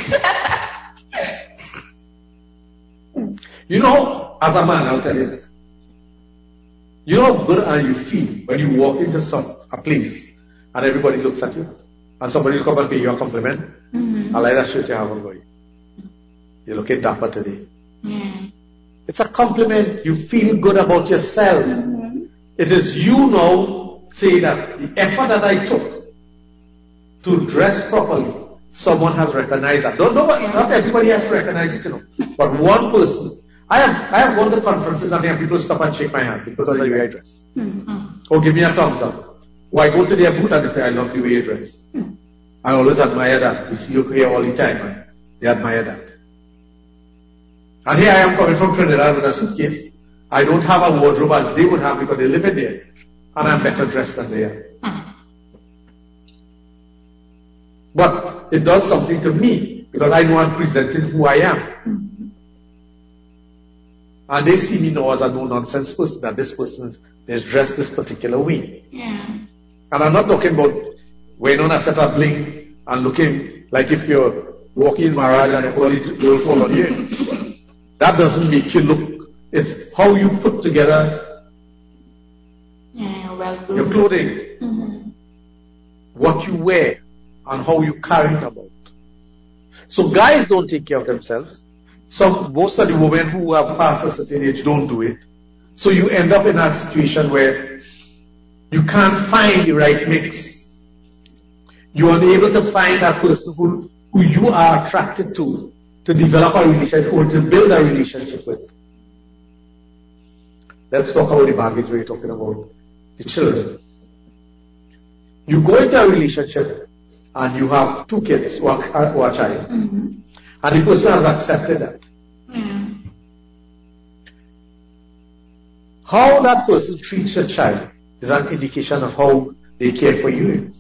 You know, as a man, I'll tell you this. You know how good you feel when you walk into a place and everybody looks at you and somebody will come and pay you a compliment? I like that shirt you have on, boy. You're looking dapper today. It's a compliment. You feel good about yourself. It is you now say that the effort that I took to dress properly, someone has recognized that. Not everybody has to recognize it, but one person. I have gone to conferences and people stop and shake my hand because of the way I dress. Or give me a thumbs up. Or I go to their booth and they say, I love the way you dress. I always admire that. We see you here all the time and they admire that. And here I am coming from Trinidad with a suitcase. I don't have a wardrobe as they would have because they live in there. And I'm better dressed than they are. But it does something to me because I know I'm presenting who I am. And they see me now as a no-nonsense person, that this person is dressed this particular way. And I'm not talking about wearing on a set of bling and looking like if you're walking in Maharaj and all the girl fall on you. That doesn't make you look. It's how you put together your clothing, what you wear, and how you carry it about. So guys don't take care of themselves. Most of the women who have passed a certain age don't do it. So you end up in a situation where you can't find the right mix. You're unable to find that person who you are attracted to develop a relationship or to build a relationship with. Let's talk about the baggage we're talking about, the children. You go into a relationship and you have 2 kids or a child. And the person has accepted that. How that person treats your child is an indication of how they care for you.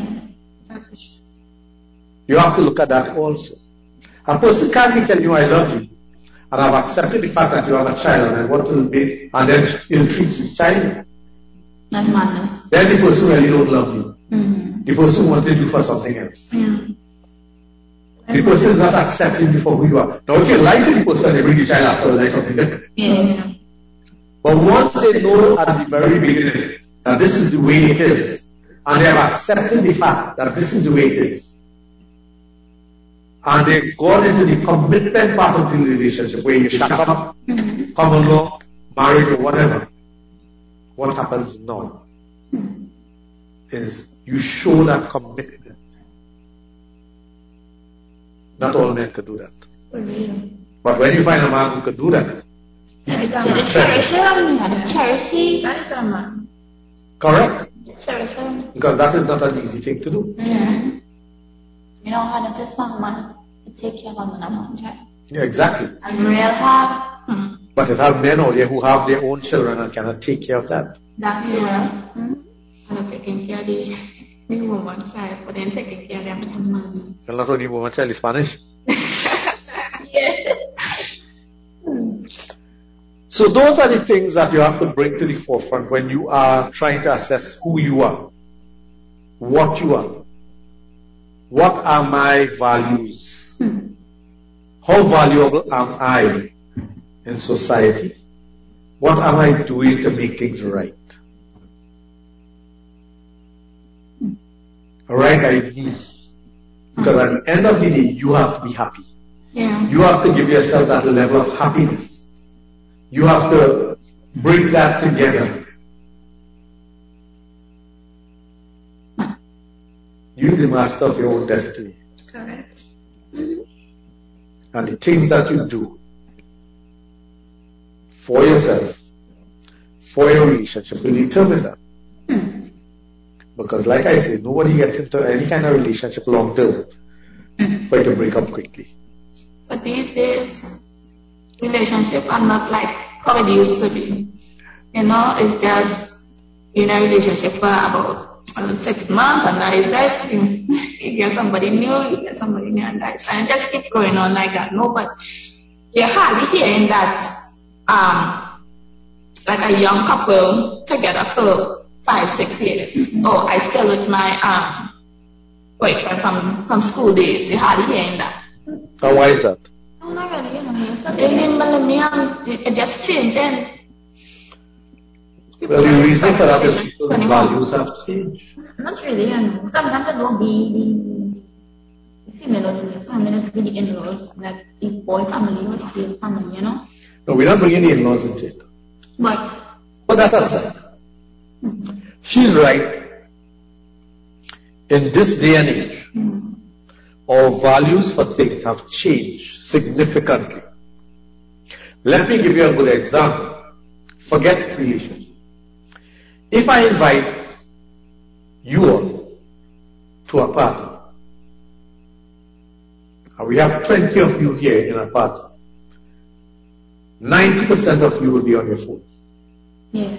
You have to look at that also. A person can't be telling you, I love you, and I've accepted the fact that you have a child and I want to be, and then he'll treat his child. That's madness. Then the person really don't love you. The person wanted you for something else. The person is not accepting you for who you are. Now, if you like the person, they bring the child after, like something different. But once they know at the very beginning that this is the way it is, and they have accepted the fact that this is the way it is, and they've gone into the commitment part of the relationship where you shut up, common law, marriage or whatever, what happens now is you show that commitment. Not all men could do that. But when you find a man who could do that, Charity, that is a man. Correct? Charity. Because that is not an easy thing to do. You know how to just one man to take care of another man child. Yeah, exactly. And real hard. But it have men out there who have their own children and cannot take care of that. That's And they're taking care of the woman child, but then taking care of them own man. Well, not only woman child, is Spanish. So those are the things that you have to bring to the forefront when you are trying to assess who you are, what you are. What are my values? How valuable am I in society? What am I doing to make things right? Right by me. Because at the end of the day, you have to be happy. You have to give yourself that level of happiness. You have to bring that together. You're the master of your own destiny. Correct. And the things that you do for yourself, for your relationship, will determine that. Because like I said, nobody gets into any kind of relationship long term for it to break up quickly. But these days, relationships are not like how it used to be. You know, it's just in a relationship for about 6 months and that is it. You get somebody new, and that's and it just keeps going on like that. No, but you're hardly hearing that like a young couple together for 5-6 years. Oh, I still with my boyfriend from school days. You're hardly hearing that. Now why is that? Oh, not really, you know, he's still in millennium, it just changing. Well, the reason for that is people's values have changed. Not really, you know. Sometimes it don't be female or the male family is with the in-laws, like the boy family or the girl family, you know? No, we're not bringing the in-laws into it. But that aside, she's right. In this day and age, our values for things have changed significantly. Let me give you a good example. Forget relationship. If I invite you all to a party, and we have 20 of you here in a party, 90% of you will be on your phone. yeah.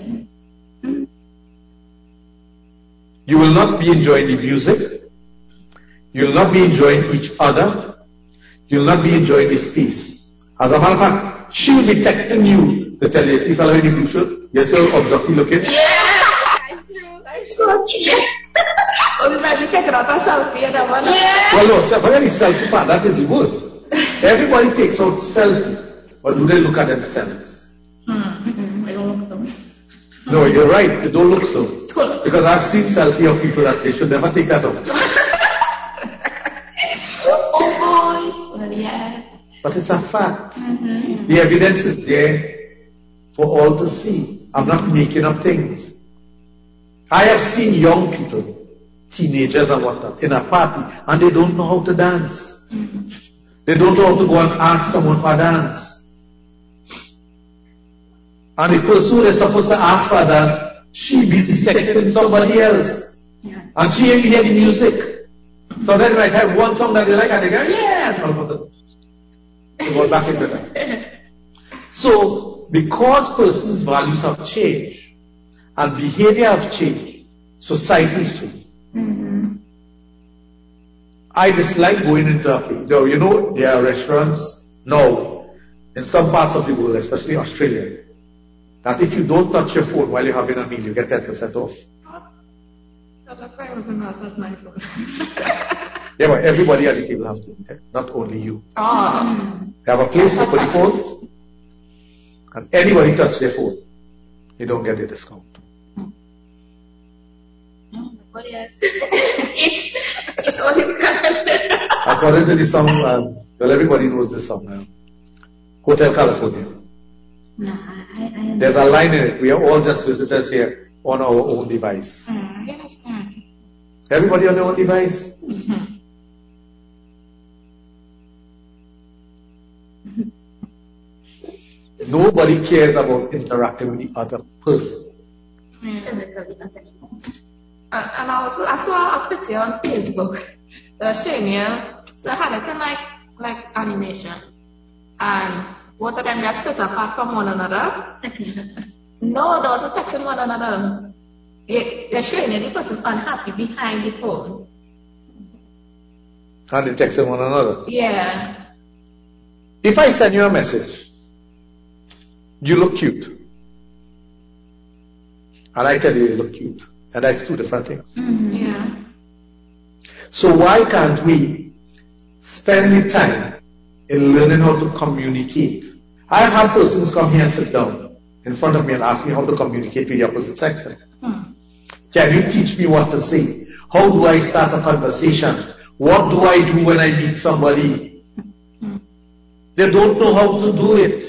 You will not be enjoying the music. You will not be enjoying each other. You will not be enjoying the space. As a matter of fact, she will be texting you to tell you, see fellow in the blue shirt? Yes, you're obviously looking. That's so cute. Or we might be taking out a selfie and that one. Well, no, forget the selfie part. That is the worst. Everybody takes out selfie. But do they look at themselves? I don't look so. No, you're right. They don't look so. Because I've seen selfie of people that they should never take that off. Oh boy. Well, yeah. But it's a fact. The evidence is there for all to see. I'm not making up things. I have seen young people, teenagers and whatnot, in a party, and they don't know how to dance. They don't know how to go and ask someone for a dance. And the person who is supposed to ask for a dance, she busy texting somebody else. And she ain't hear the music. So then they might have one song that they like and they go, yeah, and all of a sudden, they go back into that. So, because persons' values have changed, and behavior have changed, society has changed. I dislike going into a place. You know, there are restaurants now, in some parts of the world, especially Australia, that if you don't touch your phone while you're having a meal, you get 10% off. Yeah, but everybody at the table has to eat, not only you. They have a place for the phones, and anybody touch their phone, you don't get a discount. But yes, it's all you can. According to the song, well, everybody knows this song, Hotel California. No, There's a line in it. We are all just visitors here on our own device. I understand. Everybody on their own device? Nobody cares about interacting with the other person. And I saw a picture on Facebook. Shania, they had a kind of like animation. And both of them just sit apart from one another. No, they was texting one another. They're showing the person's unhappy behind the phone. And they texting one another? Yeah. If I send you a message, you look cute. And I tell you you look cute. And that's two different things. Yeah. So why can't we spend the time in learning how to communicate? I have had persons come here and sit down in front of me and ask me how to communicate with the opposite sex. Can you teach me what to say? How do I start a conversation? What do I do when I meet somebody? They don't know how to do it.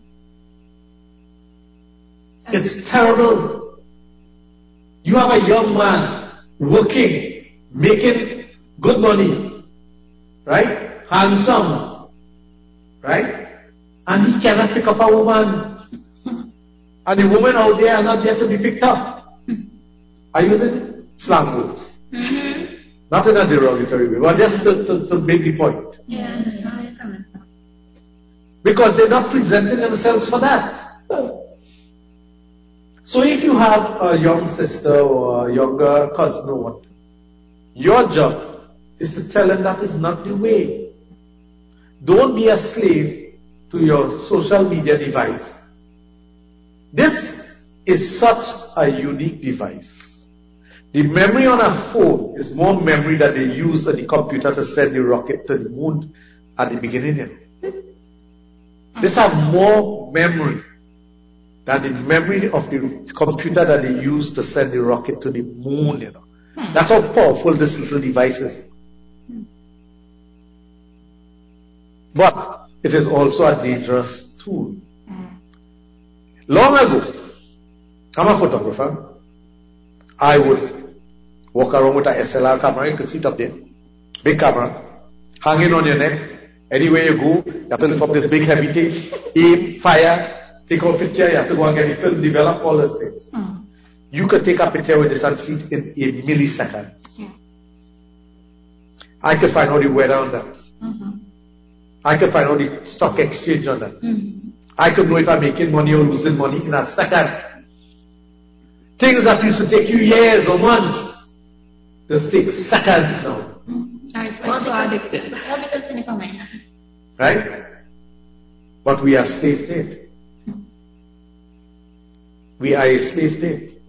It's terrible. You have a young man working, making good money, right? Handsome, right? And he cannot pick up a woman. And the women out there are not yet to be picked up. I using slang words. Not in a derogatory way, but just to make the point. Yeah, I understand where you're coming from. Because they're not presenting themselves for that. So if you have a young sister or a younger cousin or what, your job is to tell them that is not the way. Don't be a slave to your social media device. This is such a unique device. The memory on a phone is more memory that they use on the computer to send the rocket to the moon at the beginning. This have more memory than the memory of the computer that they use to send the rocket to the moon. That's how powerful this little device is. But it is also a dangerous tool. Long ago, I'm a photographer. I would walk around with a SLR camera. You could see it up there. Big camera. Hanging on your neck. Anywhere you go, you have to lift up this big heavy thing. Aim, fire, take a picture. You have to go and get it filmed, develop all those things. You could take a picture with this and see it in a millisecond. I could find out the weather on that. I could find out the stock exchange on that. I could know if I'm making money or losing money in a second. Things that used to take you years or months, just take seconds now. Also addicted. Right? But we are slave to it. We are a slave to it.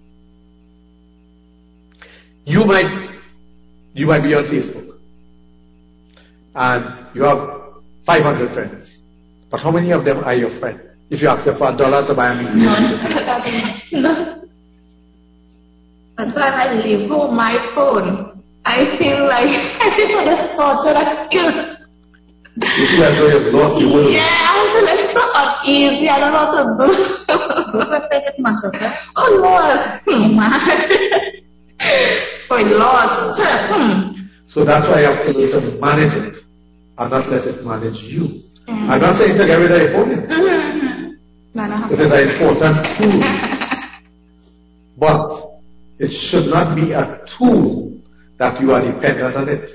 You might be on Facebook and you have 500 friends. But how many of them are your friends? If you ask them for $1 to buy a meal. No. That's why I leave home my phone. I feel like everyone is tortured. I feel. You feel as though you've lost your will. Yeah, I feel like so uneasy. I don't know what to do. Oh Lord. We're lost. So that's why you have to learn to manage it and not let it manage you. I'm not saying to get rid of your phone. It is an important tool. But it should not be a tool that you are dependent on it.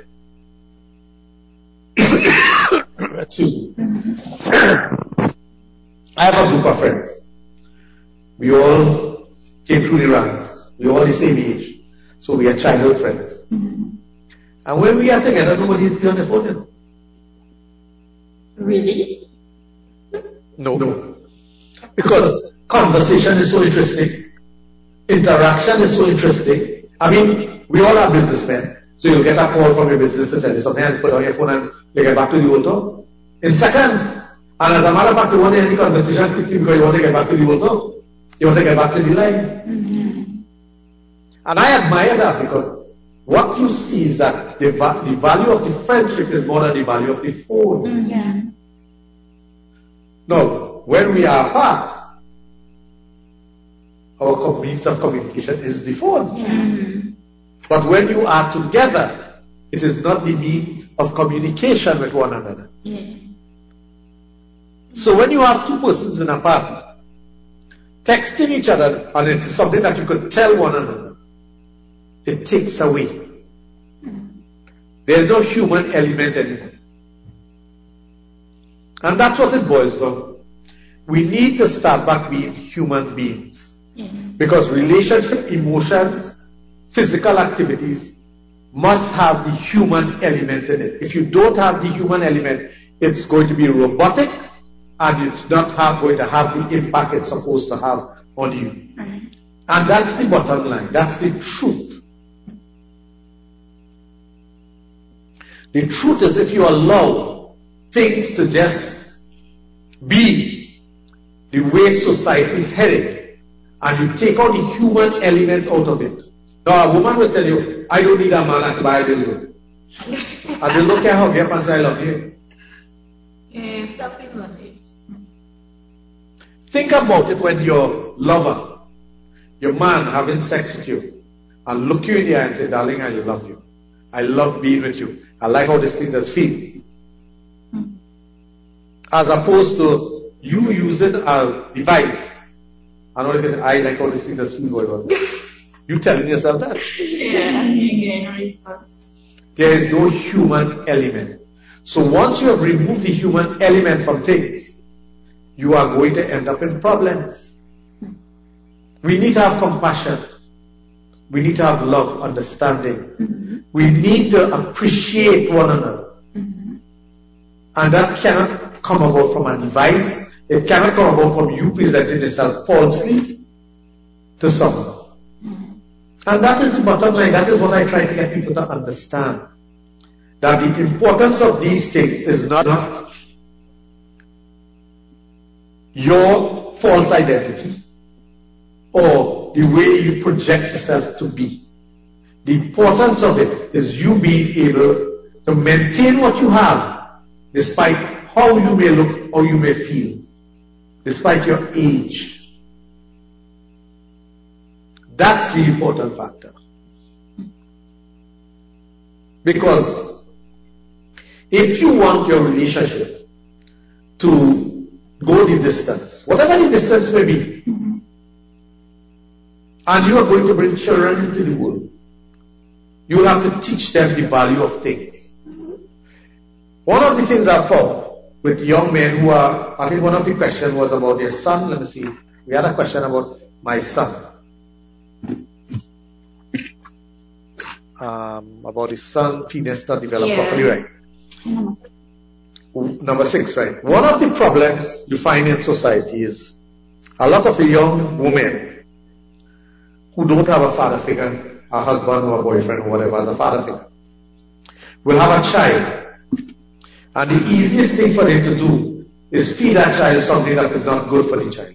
Excuse me. I have a group of friends. We all came through the ranks. We all the same age. So we are childhood friends. And when we are together, nobody is on the phone. Really? No. Because conversation is so interesting. Interaction is so interesting. I mean, we all are businessmen. So you'll get a call from your business to tell you something and put on your phone and you get back to the old talk in seconds. And as a matter of fact, you want to end the conversation quickly because you want to get back to the old talk. You want to get back to the line. And I admire that because what you see is that the value of the friendship is more than the value of the phone. Now, when we are apart, our means of communication is the phone. But when you are together, it is not the means of communication with one another. So when you have two persons in a party, texting each other, and it's something that you could tell one another, it takes away. There's no human element anymore. And that's what it boils down to. We need to start back being human beings. Because relationship, emotions, physical activities must have the human element in it. If you don't have the human element, it's going to be robotic and it's not going to have the impact it's supposed to have on you. And that's the bottom line. That's the truth. The truth is if you allow things to just be the way society is headed, and you take out the human element out of it. Now a woman will tell you, I don't need a man to buy a dildo. And they look at her, get and say, I love you. Stop it on it. Think about it when your lover, your man having sex with you, and look you in the eye and say, darling, I love you. I love being with you. I like how this thing does feel. As opposed to you use it as a device. And all you can say, I like how this thing does feel going on. You telling yourself that? Yeah, you get a response. There is no human element. So once you have removed the human element from things, you are going to end up in problems. We need to have compassion. We need to have love, understanding. We need to appreciate one another. And that cannot come about from a device. It cannot come about from you presenting yourself falsely to someone. And that is the bottom line. That is what I try to get people to understand. That the importance of these things is not your false identity or the way you project yourself to be. The importance of it is you being able to maintain what you have despite how you may look, how you may feel, despite your age. That's the important factor. Because if you want your relationship to go the distance, whatever the distance may be, and you are going to bring children into the world, you will have to teach them the value of things. One of the things I found with young men who are, I think one of the questions was about their son. Let me see. We had a question about my son. About his son, penis not developed properly, right? Number 6, right? One of the problems you find in society is a lot of young women who don't have a father figure, a husband or a boyfriend or whatever as a father figure, will have a child. And the easiest thing for them to do is feed that child something that is not good for the child.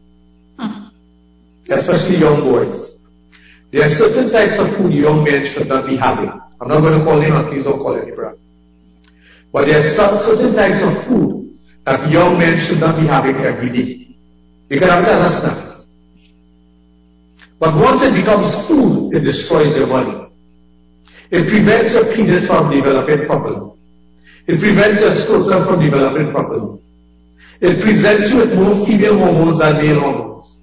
Especially young boys. There are certain types of food young men should not be having. I'm not going to call him, and please don't call any brother. But there are certain types of food that young men should not be having every day. You can have that as a snack. But once it becomes food, it destroys your body. It prevents your penis from developing properly. It prevents your scrotum from developing properly. It presents you with more female hormones than male hormones.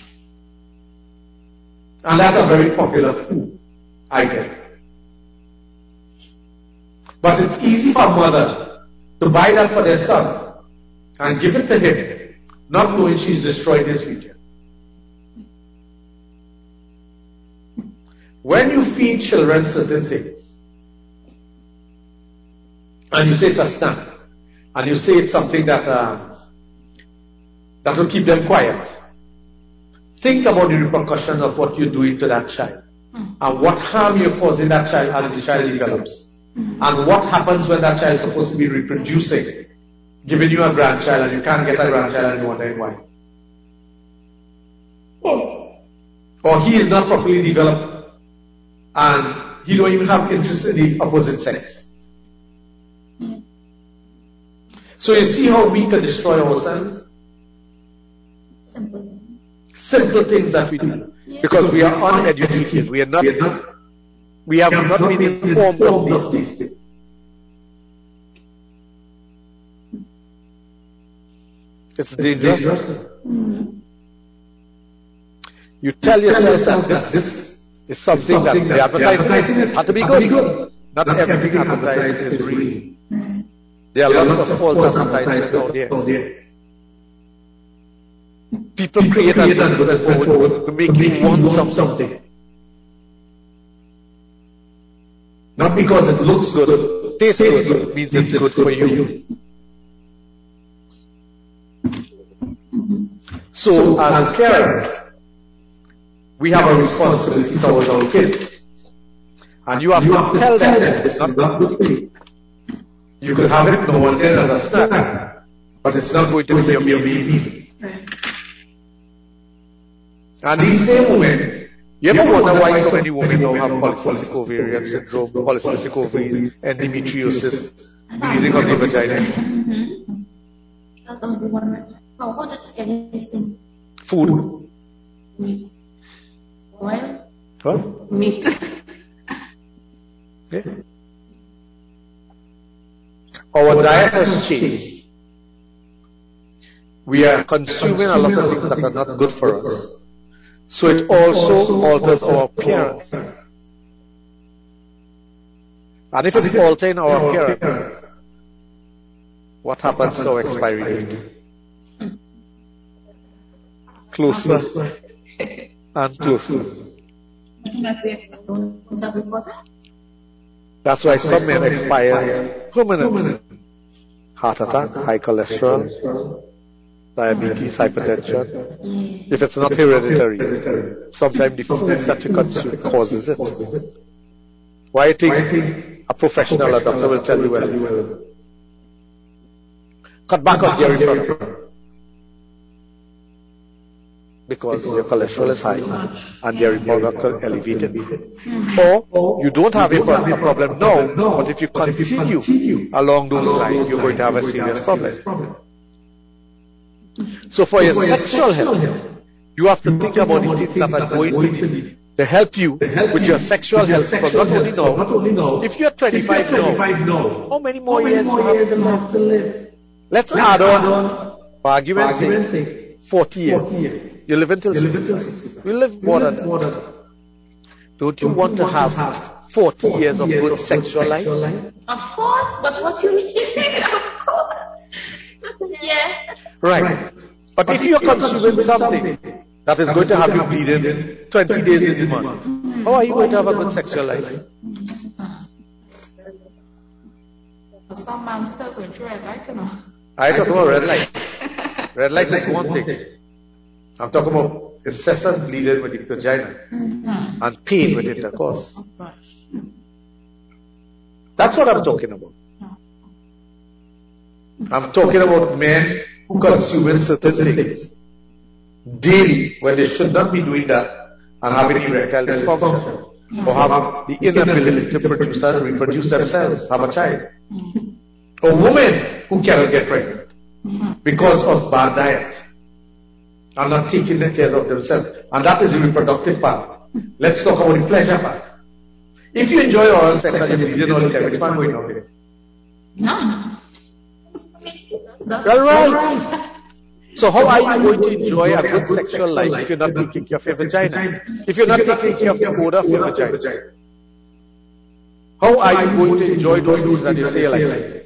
And that's a very popular food item. But it's easy for a mother to buy that for their son and give it to him, not knowing she's destroying his future. When you feed children certain things, and you say it's a snack, and you say it's something that will keep them quiet, think about the repercussion of what you're doing to that child, and what harm you're causing that child as the child develops, and what happens when that child is supposed to be reproducing, giving you a grandchild, and you can't get a grandchild and you're wondering why. Or he is not properly developed, and he don't even have interest in the opposite sex. So you see how we can destroy ourselves? Simple things that we do. Because we are uneducated. We have not been informed of these things. It's dangerous. You tell yourself that this is something that the advertising had to be good. Not everything advertised is real. There are lots of false advertisements out there. People create advertisements to make you want something. Not because it looks good, tastes good, means it's good for you. So as parents, we have a responsibility towards our kids. And you have to tell them it's not good for you. You could have it no one else as a snack, but it's not going to be your baby. And these same women, you ever wonder why so many women now have polycystic ovarian syndrome, polycystic ovaries, endometriosis, bleeding of the vagina? How does it get these things? Food. Meat. Oil. What? Meat. Yeah. Our diet has changed. We are consuming a lot of things that are not good for us. So it also alters our appearance. And if it's altering our appearance, what happens to our expiry date? Closer and closer. That's why some men expire permanently. Heart attack, high cholesterol, diabetes, hypertension. If it's not hereditary, sometimes the foods that you consume causes it. Why I think a professional, a doctor will tell you, well, cut back on dairy products. because your cholesterol is high and dairy product elevated. Or you don't have a problem now, but if you continue along those lines, you're going to have a serious problem. So for your sexual health, you have to think about the things that are going to help you with your sexual health for not only now. If you're 25 now, how many more years you have to live? Let's add on, for argument's sake, 40 years. You live until 60. You live more than that. Don't you want to have 40 years of good sexual life? Of course, but what you mean? Of course. Yeah. Right. But if you're consuming something that is going to have you bleeding 20 days in the month, how are you going to have a good sexual life? Some man still going through red light, you know. I talk about red light. Red light is one thing. I'm talking about incessant bleeding with the vagina and pain with intercourse. That's what I'm talking about. I'm talking about men who consume certain things daily when they should not be doing that and having erectile dysfunction or have the inability to produce and reproduce themselves, have a child. Or women who cannot get pregnant because of bad diet and not taking care of themselves. And that is the reproductive part. Let's talk about the pleasure part. If you enjoy oral sex and you're bleeding all the time, which one going on there? No. Well, right. So how are you going to enjoy a good sexual life if you're not taking care of your vagina? If you're not taking care of the odor of your vagina? How are you going to enjoy those things that you say like that?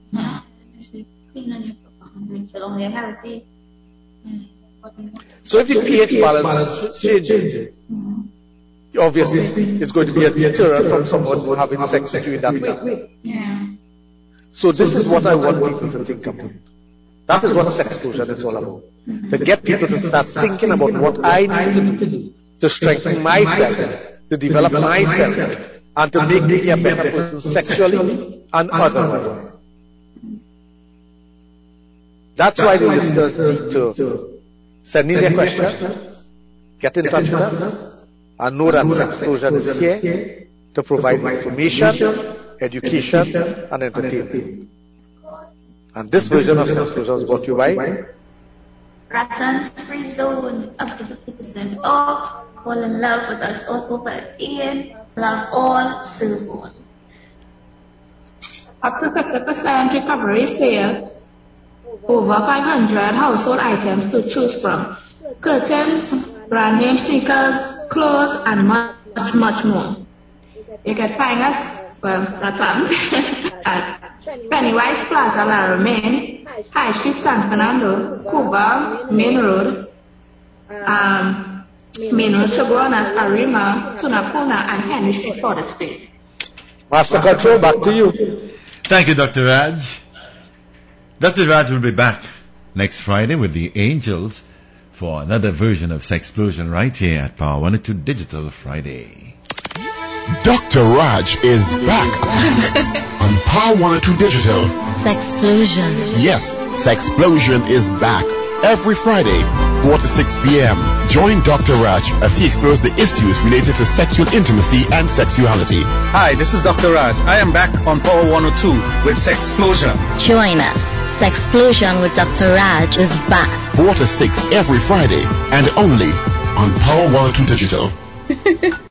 So if the pH balance changes, obviously it's going to be a deterrent from someone having sex with you in that way. Yeah. So this is what I want people to think about. That is what sexplosion is all about. To get people to start thinking about what I need to do to strengthen myself, to develop myself, and to make me a better person sexually and otherwise. That's why the listeners need to send in their questions, get in touch with us, and know that Sexplosion is here to provide information, education, and entertainment. And this version of Sexplosion is brought to you by Rattan's Free Zone, up to 50% off. Fall in love with us all over Ian. Love all, serve all. Up to 50% recovery sale. Over 500 household items to choose from. Curtains, brand name sneakers, clothes, and much, much more. You can find us, Rattan, at Pennywise Plaza, Laramie, High Street, San Fernando, Cuba, Main Road, Chaguanas, Arima, Tunapuna, and Henry Street, Port Street. Master Control, back to you. Thank you, Dr. Raj. Dr. Raj will be back next Friday with the Angels for another version of Sexplosion right here at Power 102 Digital Friday. Dr. Raj is back on Power 102 Digital. Sexplosion. Yes, Sexplosion is back every Friday, 4 to 6 p.m. Join Dr. Raj as he explores the issues related to sexual intimacy and sexuality. Hi, this is Dr. Raj. I am back on Power 102 with Sexplosion. Join us. Sexplosion with Dr. Raj is back. 4 to 6 every Friday and only on Power 102 Digital.